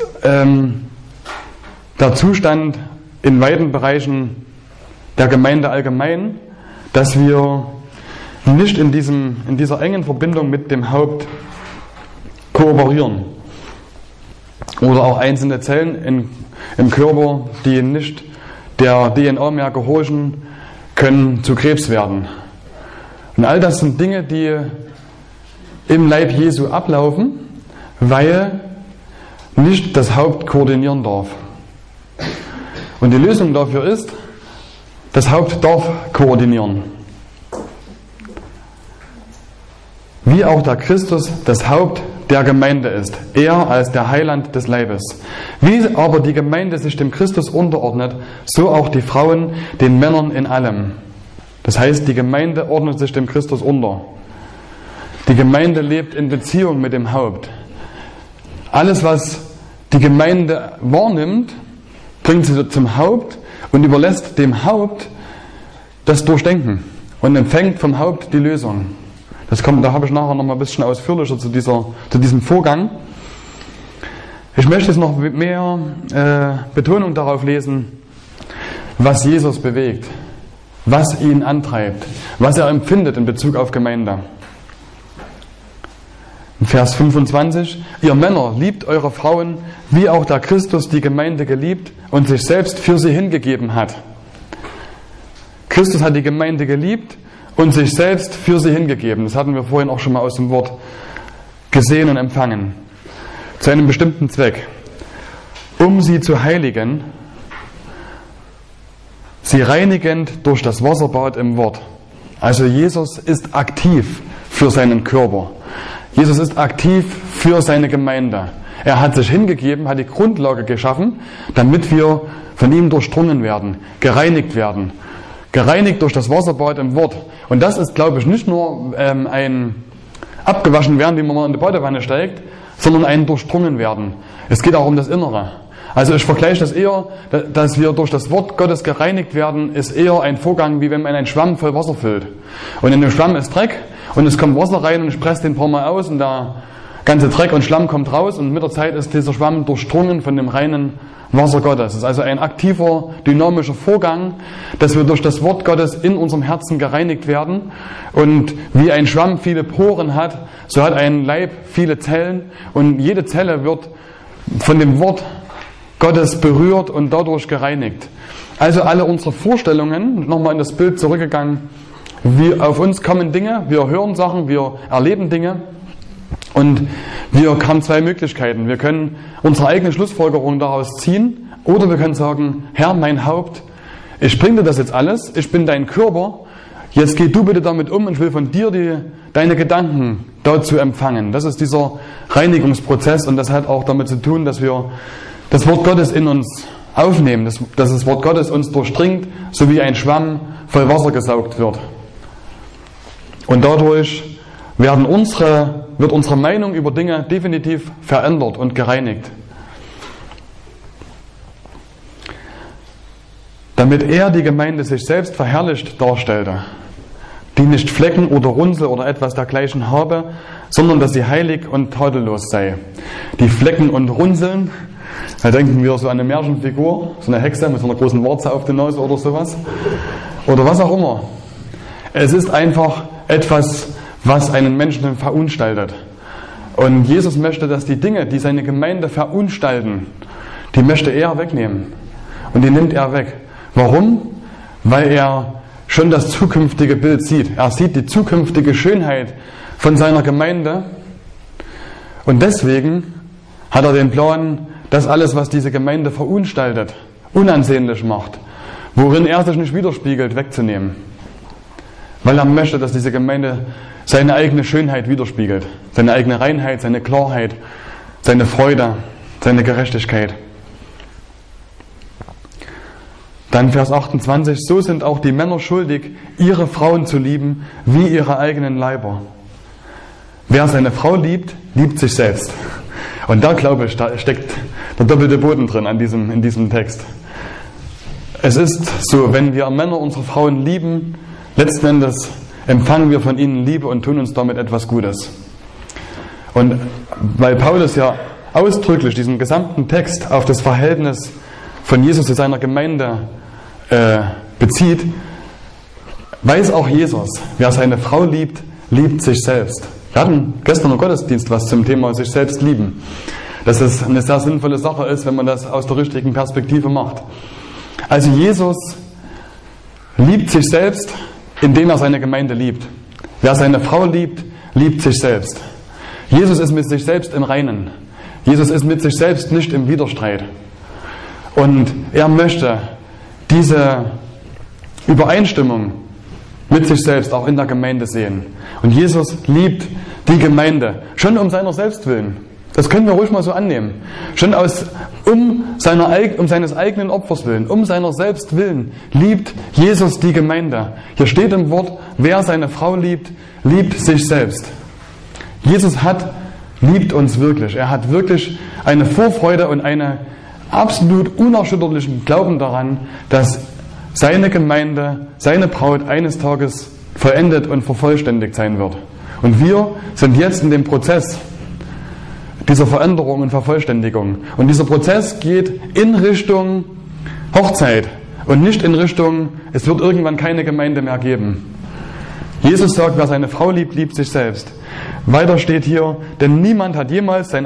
der Zustand in weiten Bereichen der Gemeinde allgemein, dass wir nicht in dieser engen Verbindung mit dem Haupt kooperieren. Oder auch einzelne Zellen im Körper, die nicht der DNA mehr gehorchen, können zu Krebs werden. Und all das sind Dinge, die im Leib Jesu ablaufen, weil nicht das Haupt koordinieren darf. Und die Lösung dafür ist, das Haupt darf koordinieren. Wie auch der Christus das Haupt der Gemeinde ist, er als der Heiland des Leibes. Wie aber die Gemeinde sich dem Christus unterordnet, so auch die Frauen den Männern in allem. Das heißt, die Gemeinde ordnet sich dem Christus unter. Die Gemeinde lebt in Beziehung mit dem Haupt. Alles, was die Gemeinde wahrnimmt, bringt sie zum Haupt und überlässt dem Haupt das Durchdenken und empfängt vom Haupt die Lösung. Da habe ich nachher noch mal ein bisschen ausführlicher zu diesem Vorgang. Ich möchte jetzt noch mehr Betonung darauf lesen, was Jesus bewegt, was ihn antreibt, was er empfindet in Bezug auf Gemeinde. In Vers 25: Ihr Männer, liebt eure Frauen, wie auch der Christus die Gemeinde geliebt und sich selbst für sie hingegeben hat. Christus hat die Gemeinde geliebt und sich selbst für sie hingegeben. Das hatten wir vorhin auch schon mal aus dem Wort gesehen und empfangen. Zu einem bestimmten Zweck. Um sie zu heiligen, sie reinigend durch das Wasserbad im Wort. Also Jesus ist aktiv für seinen Körper. Jesus ist aktiv für seine Gemeinde. Er hat sich hingegeben, hat die Grundlage geschaffen, damit wir von ihm durchdrungen werden, gereinigt werden. Gereinigt durch das Wasserbad im Wort. Und das ist, glaube ich, nicht nur ein abgewaschen werden, wie man mal in die Badewanne steigt, sondern ein durchdrungen werden. Es geht auch um das Innere. Also ich vergleiche das eher, dass wir durch das Wort Gottes gereinigt werden, ist eher ein Vorgang, wie wenn man einen Schwamm voll Wasser füllt. Und in dem Schwamm ist Dreck und es kommt Wasser rein und ich presse den ein paar Mal aus und der ganze Dreck und Schlamm kommt raus und mit der Zeit ist dieser Schwamm durchdrungen von dem reinen Wasser Gottes. Es ist also ein aktiver, dynamischer Vorgang, dass wir durch das Wort Gottes in unserem Herzen gereinigt werden. Und wie ein Schwamm viele Poren hat, so hat ein Leib viele Zellen und jede Zelle wird von dem Wort Gottes berührt und dadurch gereinigt. Also alle unsere Vorstellungen, nochmal in das Bild zurückgegangen, auf uns kommen Dinge, wir hören Sachen, wir erleben Dinge Und wir haben zwei Möglichkeiten. Wir können unsere eigene Schlussfolgerung daraus ziehen oder wir können sagen, Herr, mein Haupt, ich bringe dir das jetzt alles, ich bin dein Körper, jetzt geh du bitte damit um und ich will von dir deine Gedanken dazu empfangen. Das ist dieser Reinigungsprozess und das hat auch damit zu tun, dass wir das Wort Gottes in uns aufnehmen, dass das Wort Gottes uns durchdringt, so wie ein Schwamm voll Wasser gesaugt wird. Und dadurch wird unsere Meinung über Dinge definitiv verändert und gereinigt. Damit er die Gemeinde sich selbst verherrlicht darstellte, die nicht Flecken oder Runzel oder etwas dergleichen habe, sondern dass sie heilig und tadellos sei. Die Flecken und Runzeln, da denken wir so an eine Märchenfigur, so eine Hexe mit so einer großen Warze auf der Nase oder sowas. Oder was auch immer. Es ist einfach etwas, was einen Menschen verunstaltet. Und Jesus möchte, dass die Dinge, die seine Gemeinde verunstalten, die möchte er wegnehmen. Und die nimmt er weg. Warum? Weil er schon das zukünftige Bild sieht. Er sieht die zukünftige Schönheit von seiner Gemeinde. Und deswegen hat er den Plan, das alles, was diese Gemeinde verunstaltet, unansehnlich macht, worin er sich nicht widerspiegelt, wegzunehmen. Weil er möchte, dass diese Gemeinde seine eigene Schönheit widerspiegelt, seine eigene Reinheit, seine Klarheit, seine Freude, seine Gerechtigkeit. Dann Vers 28, so sind auch die Männer schuldig, ihre Frauen zu lieben, wie ihre eigenen Leiber. Wer seine Frau liebt, liebt sich selbst. Und da, glaube ich, da steckt der doppelte Boden drin in diesem Text. Es ist so, wenn wir Männer unsere Frauen lieben, letzten Endes empfangen wir von ihnen Liebe und tun uns damit etwas Gutes. Und weil Paulus ja ausdrücklich diesen gesamten Text auf das Verhältnis von Jesus zu seiner Gemeinde bezieht, weiß auch Jesus, wer seine Frau liebt, liebt sich selbst. Wir hatten gestern im Gottesdienst was zum Thema sich selbst lieben. Dass es eine sehr sinnvolle Sache ist, wenn man das aus der richtigen Perspektive macht. Also Jesus liebt sich selbst, indem er seine Gemeinde liebt. Wer seine Frau liebt, liebt sich selbst. Jesus ist mit sich selbst im Reinen. Jesus ist mit sich selbst nicht im Widerstreit. Und er möchte diese Übereinstimmung mit sich selbst auch in der Gemeinde sehen. Und Jesus liebt die Gemeinde, schon um seiner selbst willen. Das können wir ruhig mal so annehmen. Schon um seines eigenen Opfers willen, um seiner selbst willen, liebt Jesus die Gemeinde. Hier steht im Wort, wer seine Frau liebt, liebt sich selbst. Jesus liebt uns wirklich. Er hat wirklich eine Vorfreude und einen absolut unerschütterlichen Glauben daran, dass seine Gemeinde, seine Braut eines Tages vollendet und vervollständigt sein wird. Und wir sind jetzt in dem Prozess dieser Veränderung und Vervollständigung. Und dieser Prozess geht in Richtung Hochzeit und nicht in Richtung, es wird irgendwann keine Gemeinde mehr geben. Jesus sagt, wer seine Frau liebt, liebt sich selbst. Weiter steht hier, denn niemand hat jemals sein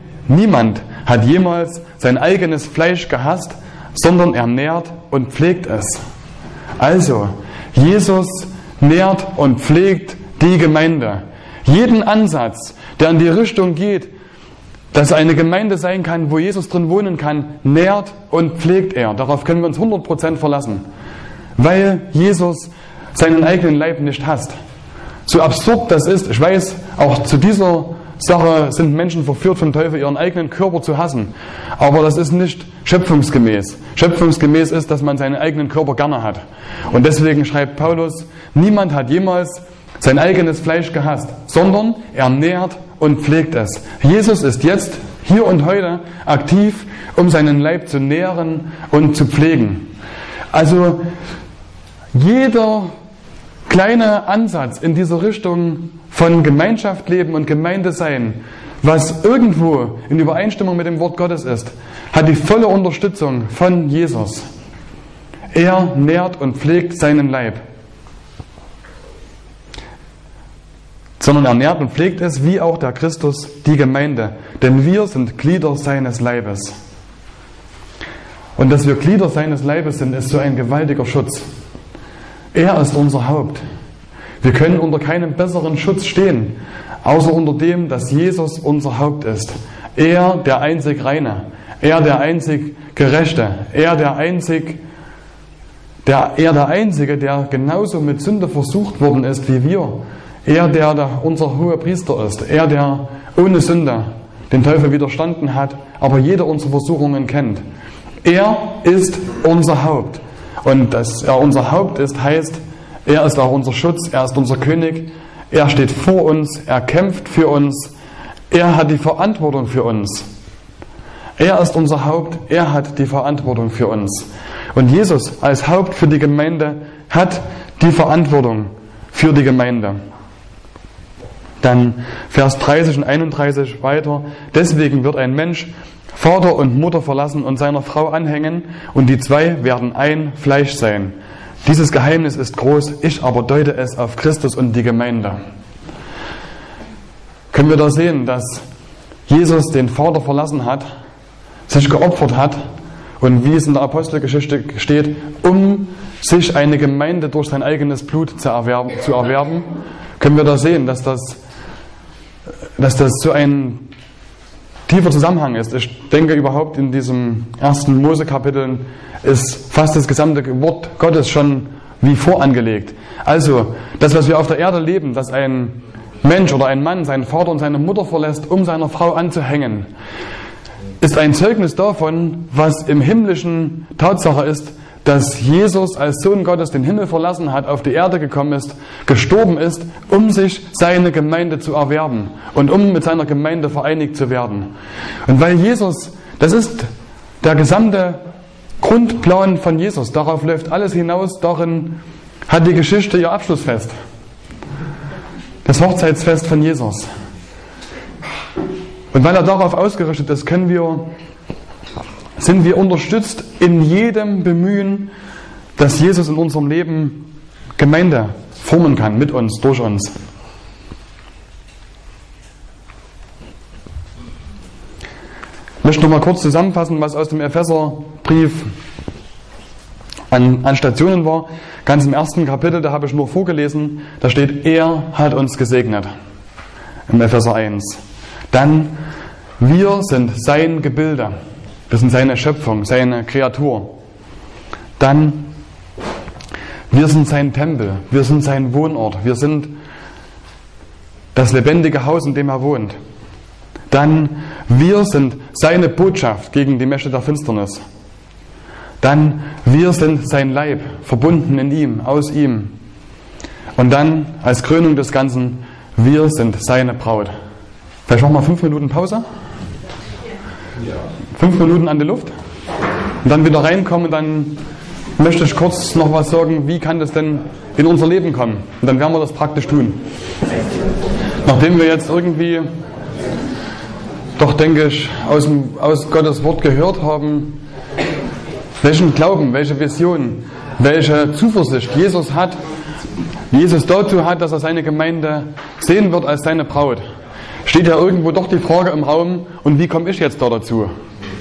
eigenes Fleisch gehasst, sondern er nährt und pflegt es. Also, Jesus nährt und pflegt die Gemeinde. Jeden Ansatz, der in die Richtung geht, dass eine Gemeinde sein kann, wo Jesus drin wohnen kann, nährt und pflegt er. Darauf können wir uns 100% verlassen. Weil Jesus seinen eigenen Leib nicht hasst. So absurd das ist, ich weiß, auch zu dieser Sache sind Menschen verführt vom Teufel, ihren eigenen Körper zu hassen. Aber das ist nicht schöpfungsgemäß. Schöpfungsgemäß ist, dass man seinen eigenen Körper gerne hat. Und deswegen schreibt Paulus, niemand hat jemals sein eigenes Fleisch gehasst, sondern er nährt und pflegt es. Jesus ist jetzt, hier und heute, aktiv, um seinen Leib zu nähren und zu pflegen. Also jeder kleine Ansatz in diese Richtung von Gemeinschaft leben und Gemeinde sein, was irgendwo in Übereinstimmung mit dem Wort Gottes ist, hat die volle Unterstützung von Jesus. Er nährt und pflegt seinen Leib. Sondern er nährt und pflegt es, wie auch der Christus, die Gemeinde. Denn wir sind Glieder seines Leibes. Und dass wir Glieder seines Leibes sind, ist so ein gewaltiger Schutz. Er ist unser Haupt. Wir können unter keinem besseren Schutz stehen, außer unter dem, dass Jesus unser Haupt ist. Er, der einzig Reine, er, der einzig Gerechte, er, der Einzige, der genauso mit Sünde versucht worden ist wie wir. Er, der unser hoher Priester ist. Er, der ohne Sünde den Teufel widerstanden hat, aber jede unserer Versuchungen kennt. Er ist unser Haupt. Und dass er unser Haupt ist, heißt, er ist auch unser Schutz, er ist unser König, er steht vor uns, er kämpft für uns, er hat die Verantwortung für uns. Er ist unser Haupt, er hat die Verantwortung für uns. Und Jesus als Haupt für die Gemeinde hat die Verantwortung für die Gemeinde. Dann Vers 30 und 31 weiter. Deswegen wird ein Mensch Vater und Mutter verlassen und seiner Frau anhängen, und die zwei werden ein Fleisch sein. Dieses Geheimnis ist groß, ich aber deute es auf Christus und die Gemeinde. Können wir da sehen, dass Jesus den Vater verlassen hat, sich geopfert hat und wie es in der Apostelgeschichte steht, um sich eine Gemeinde durch sein eigenes Blut zu erwerben, können wir da sehen, dass das so ein tiefer Zusammenhang ist. Ich denke überhaupt in diesem 1. Mose-Kapitel ist fast das gesamte Wort Gottes schon wie vorangelegt. Also, das, was wir auf der Erde leben, dass ein Mensch oder ein Mann seinen Vater und seine Mutter verlässt, um seiner Frau anzuhängen, ist ein Zeugnis davon, was im Himmlischen Tatsache ist, dass Jesus als Sohn Gottes den Himmel verlassen hat, auf die Erde gekommen ist, gestorben ist, um sich seine Gemeinde zu erwerben und um mit seiner Gemeinde vereinigt zu werden. Und weil Jesus, das ist der gesamte Grundplan von Jesus, darauf läuft alles hinaus, darin hat die Geschichte ihr Abschlussfest. Das Hochzeitsfest von Jesus. Und weil er darauf ausgerichtet ist, sind wir unterstützt in jedem Bemühen, dass Jesus in unserem Leben Gemeinde formen kann, mit uns, durch uns. Ich möchte noch mal kurz zusammenfassen, was aus dem Epheserbrief an Stationen war. Ganz im 1. Kapitel, da habe ich nur vorgelesen, da steht, er hat uns gesegnet. Im Epheser 1. Dann, wir sind sein Gebilde. Wir sind seine Schöpfung, seine Kreatur. Dann, wir sind sein Tempel, wir sind sein Wohnort, wir sind das lebendige Haus, in dem er wohnt. Dann, wir sind seine Botschaft gegen die Mächte der Finsternis. Dann, wir sind sein Leib, verbunden in ihm, aus ihm. Und dann, als Krönung des Ganzen, wir sind seine Braut. Vielleicht machen wir 5 Minuten Pause? 5 Minuten an die Luft und dann wieder reinkommen, und dann möchte ich kurz noch was sagen, wie kann das denn in unser Leben kommen? Und dann werden wir das praktisch tun. Nachdem wir jetzt irgendwie, doch denke ich, aus Gottes Wort gehört haben, welchen Glauben, welche Vision, welche Zuversicht Jesus dazu hat, dass er seine Gemeinde sehen wird als seine Braut, steht ja irgendwo doch die Frage im Raum, und wie komme ich jetzt da dazu?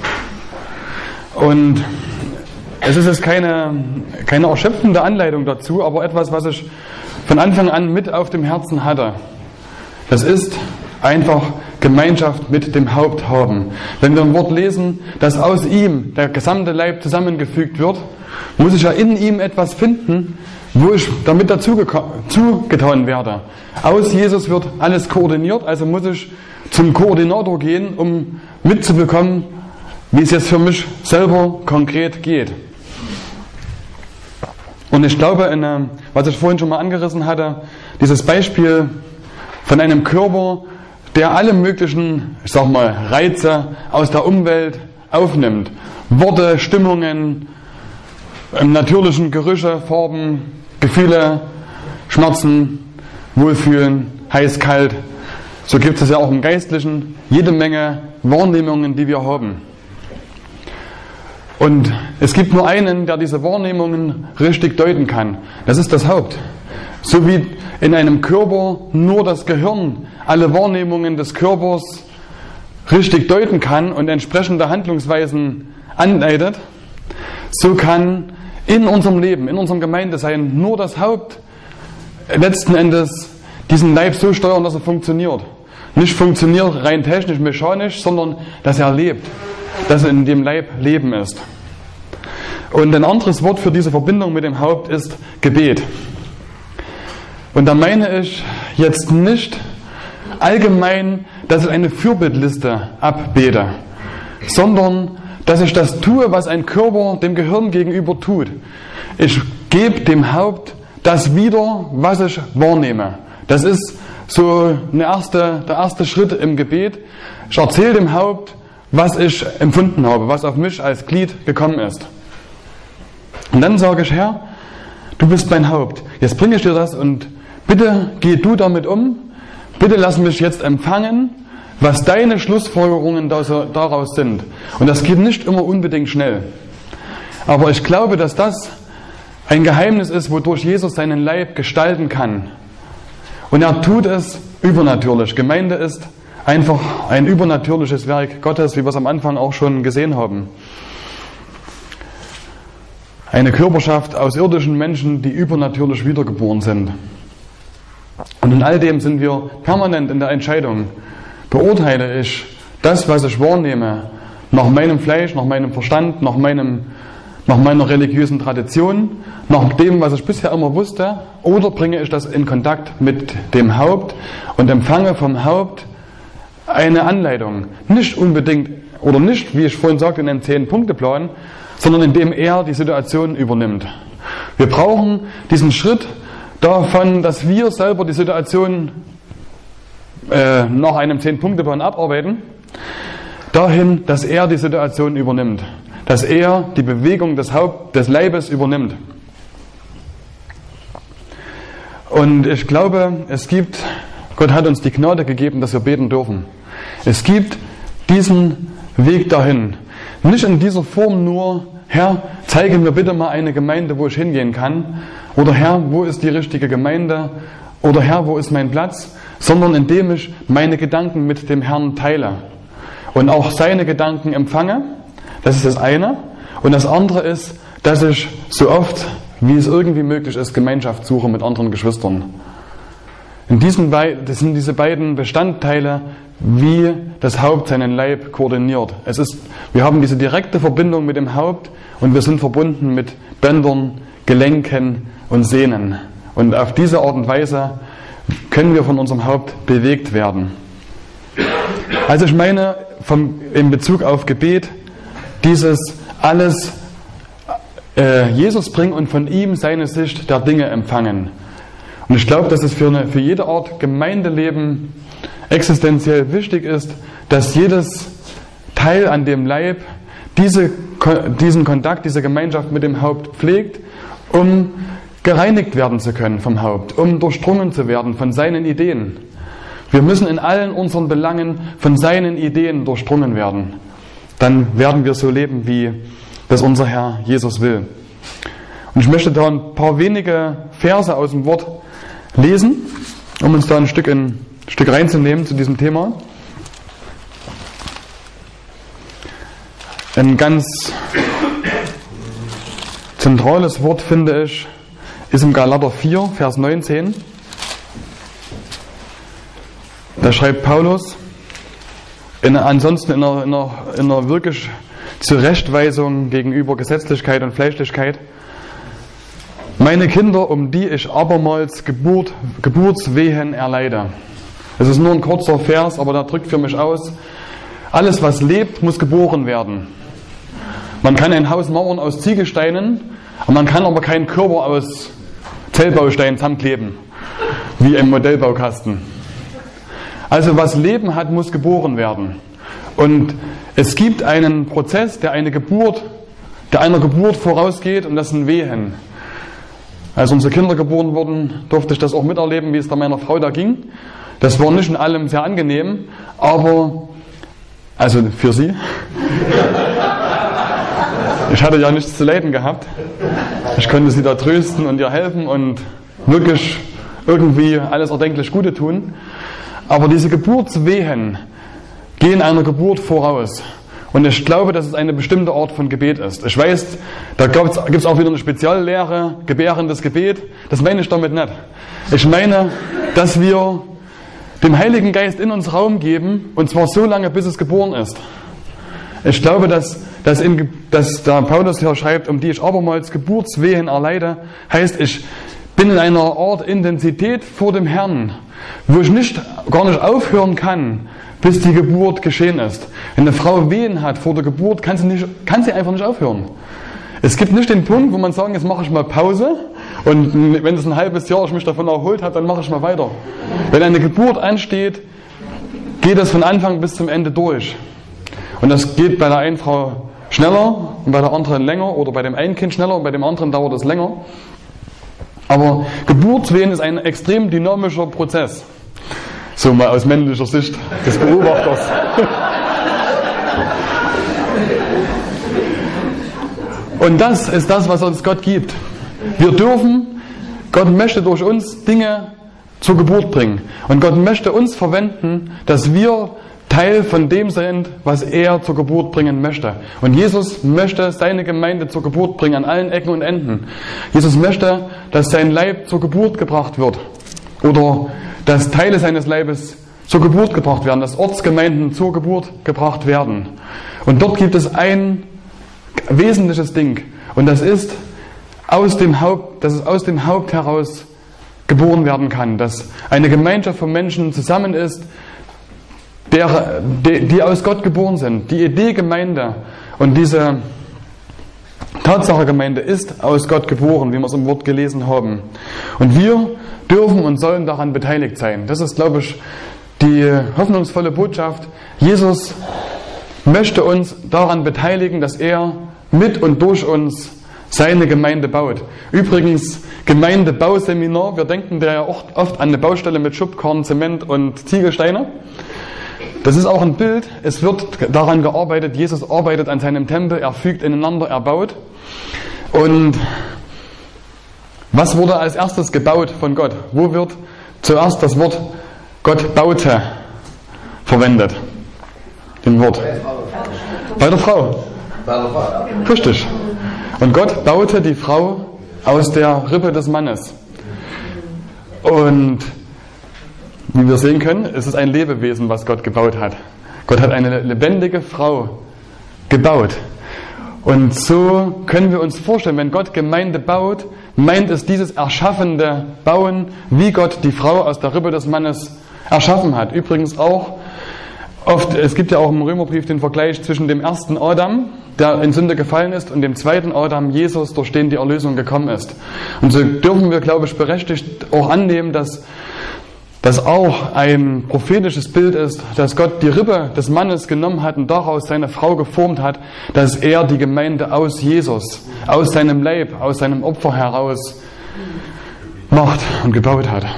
Und es ist jetzt keine erschöpfende Anleitung dazu, aber etwas, was ich von Anfang an mit auf dem Herzen hatte. Das ist einfach Gemeinschaft mit dem Haupt haben. Wenn wir im Wort lesen, dass aus ihm der gesamte Leib zusammengefügt wird, muss ich ja in ihm etwas finden, wo ich damit zugetan werde. Aus Jesus wird alles koordiniert, also muss ich zum Koordinator gehen, um mitzubekommen, wie es jetzt für mich selber konkret geht. Und ich glaube, was ich vorhin schon mal angerissen hatte, dieses Beispiel von einem Körper, der alle möglichen, ich sag mal, Reize aus der Umwelt aufnimmt. Worte, Stimmungen, natürlichen Gerüche, Farben, Gefühle, Schmerzen, Wohlfühlen, heiß, kalt. So gibt es ja auch im Geistlichen jede Menge Wahrnehmungen, die wir haben. Und es gibt nur einen, der diese Wahrnehmungen richtig deuten kann. Das ist das Haupt. So wie in einem Körper nur das Gehirn alle Wahrnehmungen des Körpers richtig deuten kann und entsprechende Handlungsweisen anleitet, so kann in unserem Leben, in unserem Gemeindesein nur das Haupt letzten Endes diesen Leib so steuern, dass er funktioniert. Nicht funktioniert rein technisch, mechanisch, sondern dass er lebt. Dass in dem Leib Leben ist. Und ein anderes Wort für diese Verbindung mit dem Haupt ist Gebet. Und da meine ich jetzt nicht allgemein, dass ich eine Fürbittliste abbete, sondern dass ich das tue, was ein Körper dem Gehirn gegenüber tut. Ich gebe dem Haupt das wieder, was ich wahrnehme. Das ist so der erste Schritt im Gebet. Ich erzähle dem Haupt, was ich empfunden habe, was auf mich als Glied gekommen ist. Und dann sage ich, Herr, du bist mein Haupt. Jetzt bringe ich dir das und bitte geh du damit um. Bitte lass mich jetzt empfangen, was deine Schlussfolgerungen daraus sind. Und das geht nicht immer unbedingt schnell. Aber ich glaube, dass das ein Geheimnis ist, wodurch Jesus seinen Leib gestalten kann. Und er tut es übernatürlich. Gemeinde ist einfach ein übernatürliches Werk Gottes, wie wir es am Anfang auch schon gesehen haben. Eine Körperschaft aus irdischen Menschen, die übernatürlich wiedergeboren sind. Und in all dem sind wir permanent in der Entscheidung. Beurteile ich das, was ich wahrnehme, nach meinem Fleisch, nach meinem Verstand, nach meiner religiösen Tradition, nach dem, was ich bisher immer wusste, oder bringe ich das in Kontakt mit dem Haupt und empfange vom Haupt eine Anleitung. Nicht unbedingt, oder nicht, wie ich vorhin sagte, in einem 10-Punkte-Plan, sondern indem er die Situation übernimmt. Wir brauchen diesen Schritt davon, dass wir selber die Situation nach einem 10-Punkte-Plan abarbeiten, dahin, dass er die Situation übernimmt. Dass er die Bewegung des Leibes übernimmt. Und ich glaube, Gott hat uns die Gnade gegeben, dass wir beten dürfen. Es gibt diesen Weg dahin. Nicht in dieser Form nur, Herr, zeige mir bitte mal eine Gemeinde, wo ich hingehen kann. Oder Herr, wo ist die richtige Gemeinde? Oder Herr, wo ist mein Platz? Sondern indem ich meine Gedanken mit dem Herrn teile. Und auch seine Gedanken empfange. Das ist das eine. Und das andere ist, dass ich so oft, wie es irgendwie möglich ist, Gemeinschaft suche mit anderen Geschwistern. Das sind diese beiden Bestandteile, wie das Haupt seinen Leib koordiniert. Wir haben diese direkte Verbindung mit dem Haupt und wir sind verbunden mit Bändern, Gelenken und Sehnen. Und auf diese Art und Weise können wir von unserem Haupt bewegt werden. Also ich meine, in Bezug auf Gebet, dieses alles Jesus bringen und von ihm seine Sicht der Dinge empfangen. Und ich glaube, dass es für jede Art Gemeindeleben existenziell wichtig ist, dass jedes Teil an dem Leib diesen Kontakt, diese Gemeinschaft mit dem Haupt pflegt, um gereinigt werden zu können vom Haupt, um durchdrungen zu werden von seinen Ideen. Wir müssen in allen unseren Belangen von seinen Ideen durchdrungen werden. Dann werden wir so leben, wie das unser Herr Jesus will. Und ich möchte da ein paar wenige Verse aus dem Wort lesen, um uns da ein Stück reinzunehmen zu diesem Thema. Ein ganz zentrales Wort, finde ich, ist im Galater 4, Vers 19. Da schreibt Paulus, ansonsten in einer wirklich Zurechtweisung gegenüber Gesetzlichkeit und Fleischlichkeit: Meine Kinder, um die ich abermals Geburtswehen erleide. Es ist nur ein kurzer Vers, aber der drückt für mich aus: Alles, was lebt, muss geboren werden. Man kann ein Haus mauern aus Ziegelsteinen, man kann aber keinen Körper aus Zellbausteinen zusammenkleben, wie im Modellbaukasten. Also was Leben hat, muss geboren werden. Und es gibt einen Prozess, der einer Geburt vorausgeht, und das sind Wehen. Als unsere Kinder geboren wurden, durfte ich das auch miterleben, wie es da meiner Frau da ging. Das war nicht in allem sehr angenehm, aber, also für sie. Ich hatte ja nichts zu leiden gehabt. Ich konnte sie da trösten und ihr helfen und wirklich irgendwie alles erdenklich Gute tun. Aber diese Geburtswehen gehen einer Geburt voraus. Und ich glaube, dass es eine bestimmte Art von Gebet ist. Ich weiß, da gibt es auch wieder eine Speziallehre, gebärendes Gebet. Das meine ich damit nicht. Ich meine, dass wir dem Heiligen Geist in uns Raum geben, und zwar so lange, bis es geboren ist. Ich glaube, dass der Paulus hier schreibt, um die ich abermals Geburtswehen erleide, heißt, ich bin in einer Art Intensität vor dem Herrn, wo ich gar nicht aufhören kann, bis die Geburt geschehen ist. Wenn eine Frau Wehen hat vor der Geburt, kann sie einfach nicht aufhören. Es gibt nicht den Punkt, wo man sagt, jetzt mache ich mal Pause und wenn es ein halbes Jahr ich mich davon erholt habe, dann mache ich mal weiter. Wenn eine Geburt ansteht, geht das von Anfang bis zum Ende durch. Und das geht bei der einen Frau schneller und bei der anderen länger, oder bei dem einen Kind schneller und bei dem anderen dauert es länger. Aber Geburtswehen ist ein extrem dynamischer Prozess. So mal aus männlicher Sicht des Beobachters. Und das ist das, was uns Gott gibt. Gott möchte durch uns Dinge zur Geburt bringen. Und Gott möchte uns verwenden, dass wir Teil von dem sind, was er zur Geburt bringen möchte. Und Jesus möchte seine Gemeinde zur Geburt bringen, an allen Ecken und Enden. Jesus möchte, dass sein Leib zur Geburt gebracht wird. Oder dass Teile seines Leibes zur Geburt gebracht werden, dass Ortsgemeinden zur Geburt gebracht werden. Und dort gibt es ein wesentliches Ding. Und das ist, dass es aus dem Haupt heraus geboren werden kann. Dass eine Gemeinschaft von Menschen zusammen ist, die aus Gott geboren sind. Die Idee Gemeinde und diese Tatsache Gemeinde ist aus Gott geboren, wie wir es im Wort gelesen haben. Und wir dürfen und sollen daran beteiligt sein. Das ist, glaube ich, die hoffnungsvolle Botschaft. Jesus möchte uns daran beteiligen, dass er mit und durch uns seine Gemeinde baut. Übrigens, Gemeindebauseminar, wir denken da ja oft an eine Baustelle mit Schubkarren, Zement und Ziegelsteine. Das ist auch ein Bild, es wird daran gearbeitet, Jesus arbeitet an seinem Tempel, er fügt ineinander, er baut. Und was wurde als erstes gebaut von Gott? Wo wird zuerst das Wort Gott baute verwendet? Den Wort. Bei der Frau. Richtig. Und Gott baute die Frau aus der Rippe des Mannes. Und wie wir sehen können, ist es ein Lebewesen, was Gott gebaut hat. Gott hat eine lebendige Frau gebaut. Und so können wir uns vorstellen, wenn Gott Gemeinde baut, meint es dieses erschaffende Bauen, wie Gott die Frau aus der Rippe des Mannes erschaffen hat. Übrigens auch oft, es gibt ja auch im Römerbrief den Vergleich zwischen dem ersten Adam, der in Sünde gefallen ist, und dem zweiten Adam, Jesus, durch den die Erlösung gekommen ist. Und so dürfen wir, glaube ich, berechtigt auch annehmen, dass das auch ein prophetisches Bild ist, dass Gott die Rippe des Mannes genommen hat und daraus seine Frau geformt hat, dass er die Gemeinde aus Jesus, aus seinem Leib, aus seinem Opfer heraus macht und gebaut hat.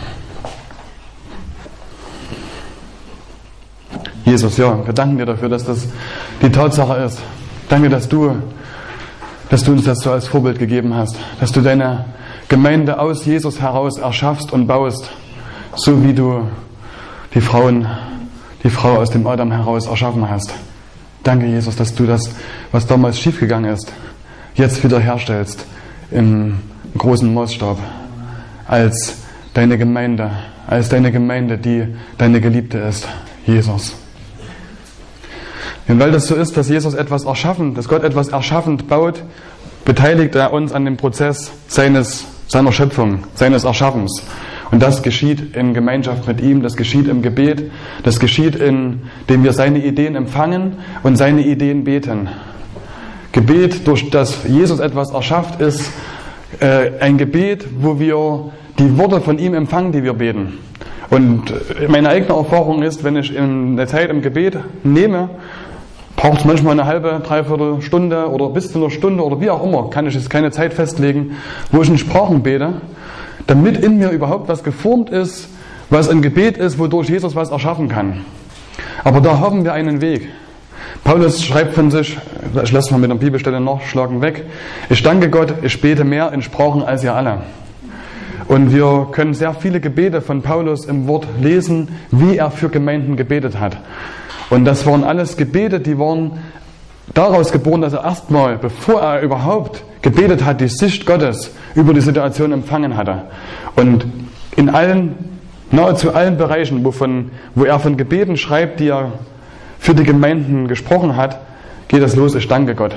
Jesus, ja, wir danken dir dafür, dass das die Tatsache ist. Danke, dass du uns das so als Vorbild gegeben hast, dass du deine Gemeinde aus Jesus heraus erschaffst und baust, so wie du die Frau aus dem Adam heraus erschaffen hast. Danke, Jesus, dass du das, was damals schiefgegangen ist, jetzt wiederherstellst im großen Maßstab als deine Gemeinde, die deine Geliebte ist, Jesus. Und weil das so ist, dass Jesus dass Gott etwas erschaffend baut, beteiligt er uns an dem Prozess seiner Schöpfung, seines Erschaffens. Und das geschieht in Gemeinschaft mit ihm, das geschieht im Gebet, das geschieht, indem wir seine Ideen empfangen und seine Ideen beten. Gebet, durch das Jesus etwas erschafft, ist ein Gebet, wo wir die Worte von ihm empfangen, die wir beten. Und meine eigene Erfahrung ist, wenn ich eine Zeit im Gebet nehme, braucht es manchmal eine halbe, dreiviertel Stunde oder bis zu einer Stunde oder wie auch immer, kann ich jetzt keine Zeit festlegen, wo ich in Sprachen bete, damit in mir überhaupt was geformt ist, was ein Gebet ist, wodurch Jesus was erschaffen kann. Aber da haben wir einen Weg. Paulus schreibt von sich, ich lasse mal mit der Bibelstelle nachschlagen weg, ich danke Gott, ich bete mehr in Sprachen als ihr alle. Und wir können sehr viele Gebete von Paulus im Wort lesen, wie er für Gemeinden gebetet hat. Und das waren alles Gebete, die waren daraus geboren, dass er erstmal, bevor er überhaupt gebetet hat, die Sicht Gottes über die Situation empfangen hatte. Und in nahezu allen Bereichen, wo er von Gebeten schreibt, die er für die Gemeinden gesprochen hat, geht es los: Ich danke Gott.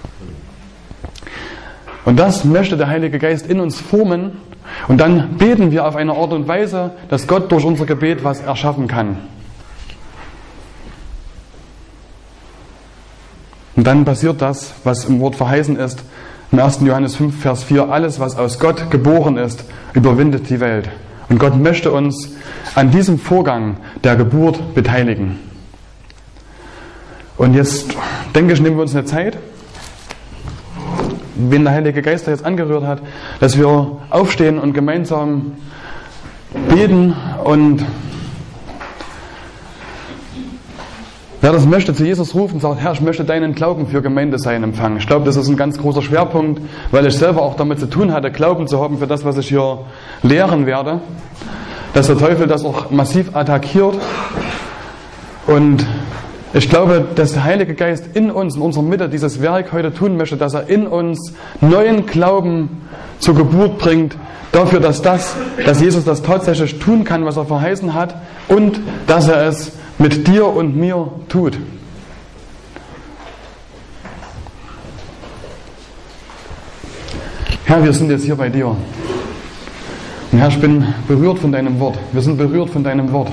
Und das möchte der Heilige Geist in uns formen, und dann beten wir auf eine Art und Weise, dass Gott durch unser Gebet was erschaffen kann. Und dann passiert das, was im Wort verheißen ist, im 1. Johannes 5, Vers 4: Alles, was aus Gott geboren ist, überwindet die Welt. Und Gott möchte uns an diesem Vorgang der Geburt beteiligen. Und jetzt, denke ich, nehmen wir uns eine Zeit, wen der Heilige Geist jetzt angerührt hat, dass wir aufstehen und gemeinsam beten, und wer das möchte, zu Jesus rufen und sagt: Herr, ich möchte deinen Glauben für Gemeinde sein empfangen. Ich glaube, das ist ein ganz großer Schwerpunkt, weil ich selber auch damit zu tun hatte, Glauben zu haben für das, was ich hier lehren werde. Dass der Teufel das auch massiv attackiert. Und ich glaube, dass der Heilige Geist in uns, in unserer Mitte, dieses Werk heute tun möchte, dass er in uns neuen Glauben zur Geburt bringt, dafür, dass Jesus das tatsächlich tun kann, was er verheißen hat, und dass er es mit dir und mir tut. Herr, wir sind jetzt hier bei dir. Und Herr, ich bin berührt von deinem Wort. Wir sind berührt von deinem Wort.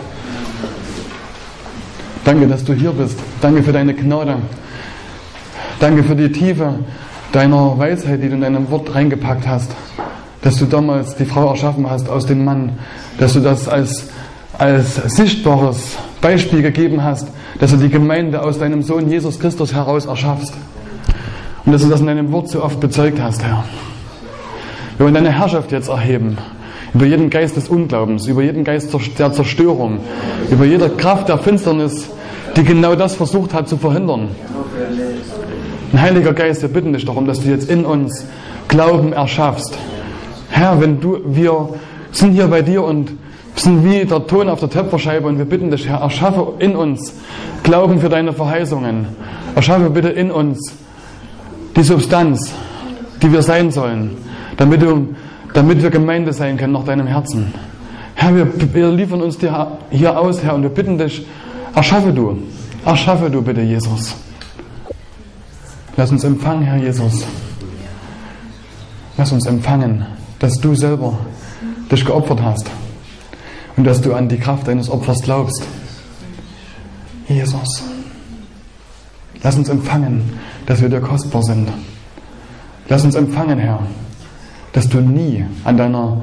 Danke, dass du hier bist. Danke für deine Gnade. Danke für die Tiefe deiner Weisheit, die du in deinem Wort reingepackt hast. Dass du damals die Frau erschaffen hast aus dem Mann. Dass du das als sichtbares Beispiel gegeben hast, dass du die Gemeinde aus deinem Sohn Jesus Christus heraus erschaffst. Und dass du das in deinem Wort so oft bezeugt hast, Herr. Wir wollen deine Herrschaft jetzt erheben. Über jeden Geist des Unglaubens, über jeden Geist der Zerstörung, über jede Kraft der Finsternis, die genau das versucht hat zu verhindern. Und Heiliger Geist, wir bitten dich darum, dass du jetzt in uns Glauben erschaffst. Herr, wir sind hier bei dir und sind wie der Ton auf der Töpferscheibe, und wir bitten dich, Herr, erschaffe in uns Glauben für deine Verheißungen. Erschaffe bitte in uns die Substanz, die wir sein sollen, damit wir Gemeinde sein können nach deinem Herzen. Herr, wir liefern uns dir hier aus, Herr, und wir bitten dich, erschaffe du bitte, Jesus. Lass uns empfangen, Herr Jesus. Lass uns empfangen, dass du selber dich geopfert hast und dass du an die Kraft deines Opfers glaubst. Jesus, lass uns empfangen, dass wir dir kostbar sind. Lass uns empfangen, Herr, dass du nie an deiner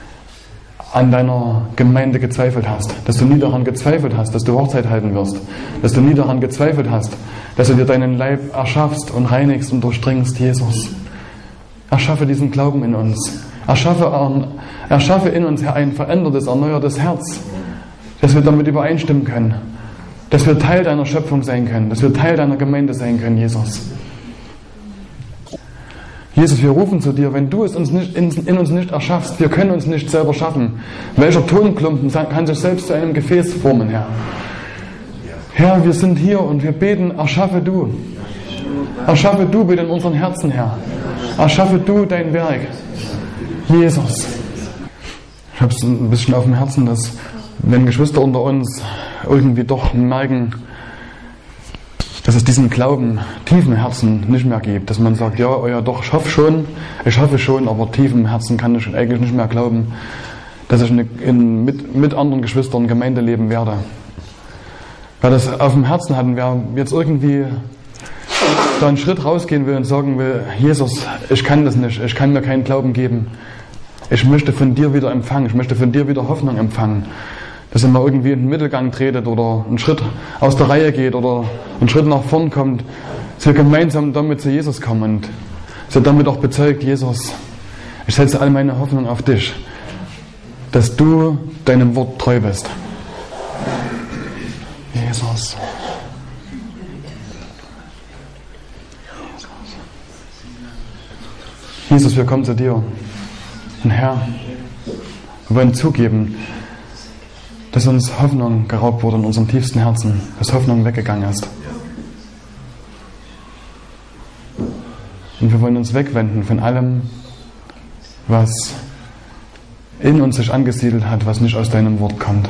Gemeinde gezweifelt hast, dass du nie daran gezweifelt hast, dass du Hochzeit halten wirst, dass du nie daran gezweifelt hast, dass du dir deinen Leib erschaffst und reinigst und durchdringst, Jesus. Erschaffe diesen Glauben in uns. Erschaffe in uns, Herr, ein verändertes, erneuertes Herz, dass wir damit übereinstimmen können, dass wir Teil deiner Schöpfung sein können, dass wir Teil deiner Gemeinde sein können, Jesus. Jesus, wir rufen zu dir, wenn du es in uns nicht erschaffst, wir können uns nicht selber schaffen. Welcher Tonklumpen kann sich selbst zu einem Gefäß formen, Herr? Herr, wir sind hier und wir beten, erschaffe du. Erschaffe du bitte in unseren Herzen, Herr. Erschaffe du dein Werk. Jesus. Ich habe es ein bisschen auf dem Herzen, dass wenn Geschwister unter uns irgendwie doch merken, dass es diesen Glauben tief im Herzen nicht mehr gibt. Dass man sagt, ja doch, ich hoffe schon, aber tief im Herzen kann ich eigentlich nicht mehr glauben, dass ich mit anderen Geschwistern Gemeinde leben werde. Wer das auf dem Herzen hat und wer jetzt irgendwie da einen Schritt rausgehen will und sagen will, Jesus, ich kann das nicht, ich kann mir keinen Glauben geben. Ich möchte von dir wieder empfangen, ich möchte von dir wieder Hoffnung empfangen. Dass er mal irgendwie in den Mittelgang tretet oder einen Schritt aus der Reihe geht oder einen Schritt nach vorn kommt, dass wir gemeinsam damit zu Jesus kommen und dass er damit auch bezeugt, Jesus, ich setze all meine Hoffnung auf dich, dass du deinem Wort treu bist. Jesus. Jesus, wir kommen zu dir. Und Herr, wir wollen zugeben, dass uns Hoffnung geraubt wurde in unserem tiefsten Herzen, dass Hoffnung weggegangen ist. Und wir wollen uns wegwenden von allem, was in uns sich angesiedelt hat, was nicht aus deinem Wort kommt.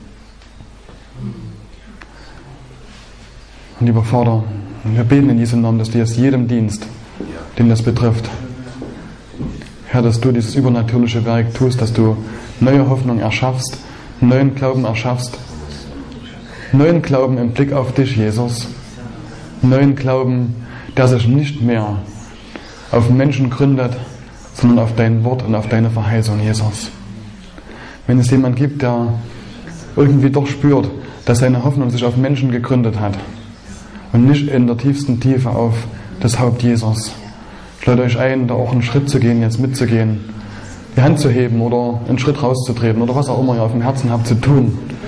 Und lieber Vater, wir beten in diesem Namen, dass du jetzt jedem dienst, den das betrifft. Herr, dass du dieses übernatürliche Werk tust, dass du neue Hoffnung erschaffst, neuen Glauben erschaffst, neuen Glauben im Blick auf dich, Jesus, neuen Glauben, der sich nicht mehr auf Menschen gründet, sondern auf dein Wort und auf deine Verheißung, Jesus. Wenn es jemand gibt, der irgendwie doch spürt, dass seine Hoffnung sich auf Menschen gegründet hat und nicht in der tiefsten Tiefe auf das Haupt Jesus, ich lade euch ein, da auch einen Schritt zu gehen, jetzt mitzugehen, die Hand zu heben oder einen Schritt rauszutreten oder was auch immer ihr auf dem Herzen habt zu tun.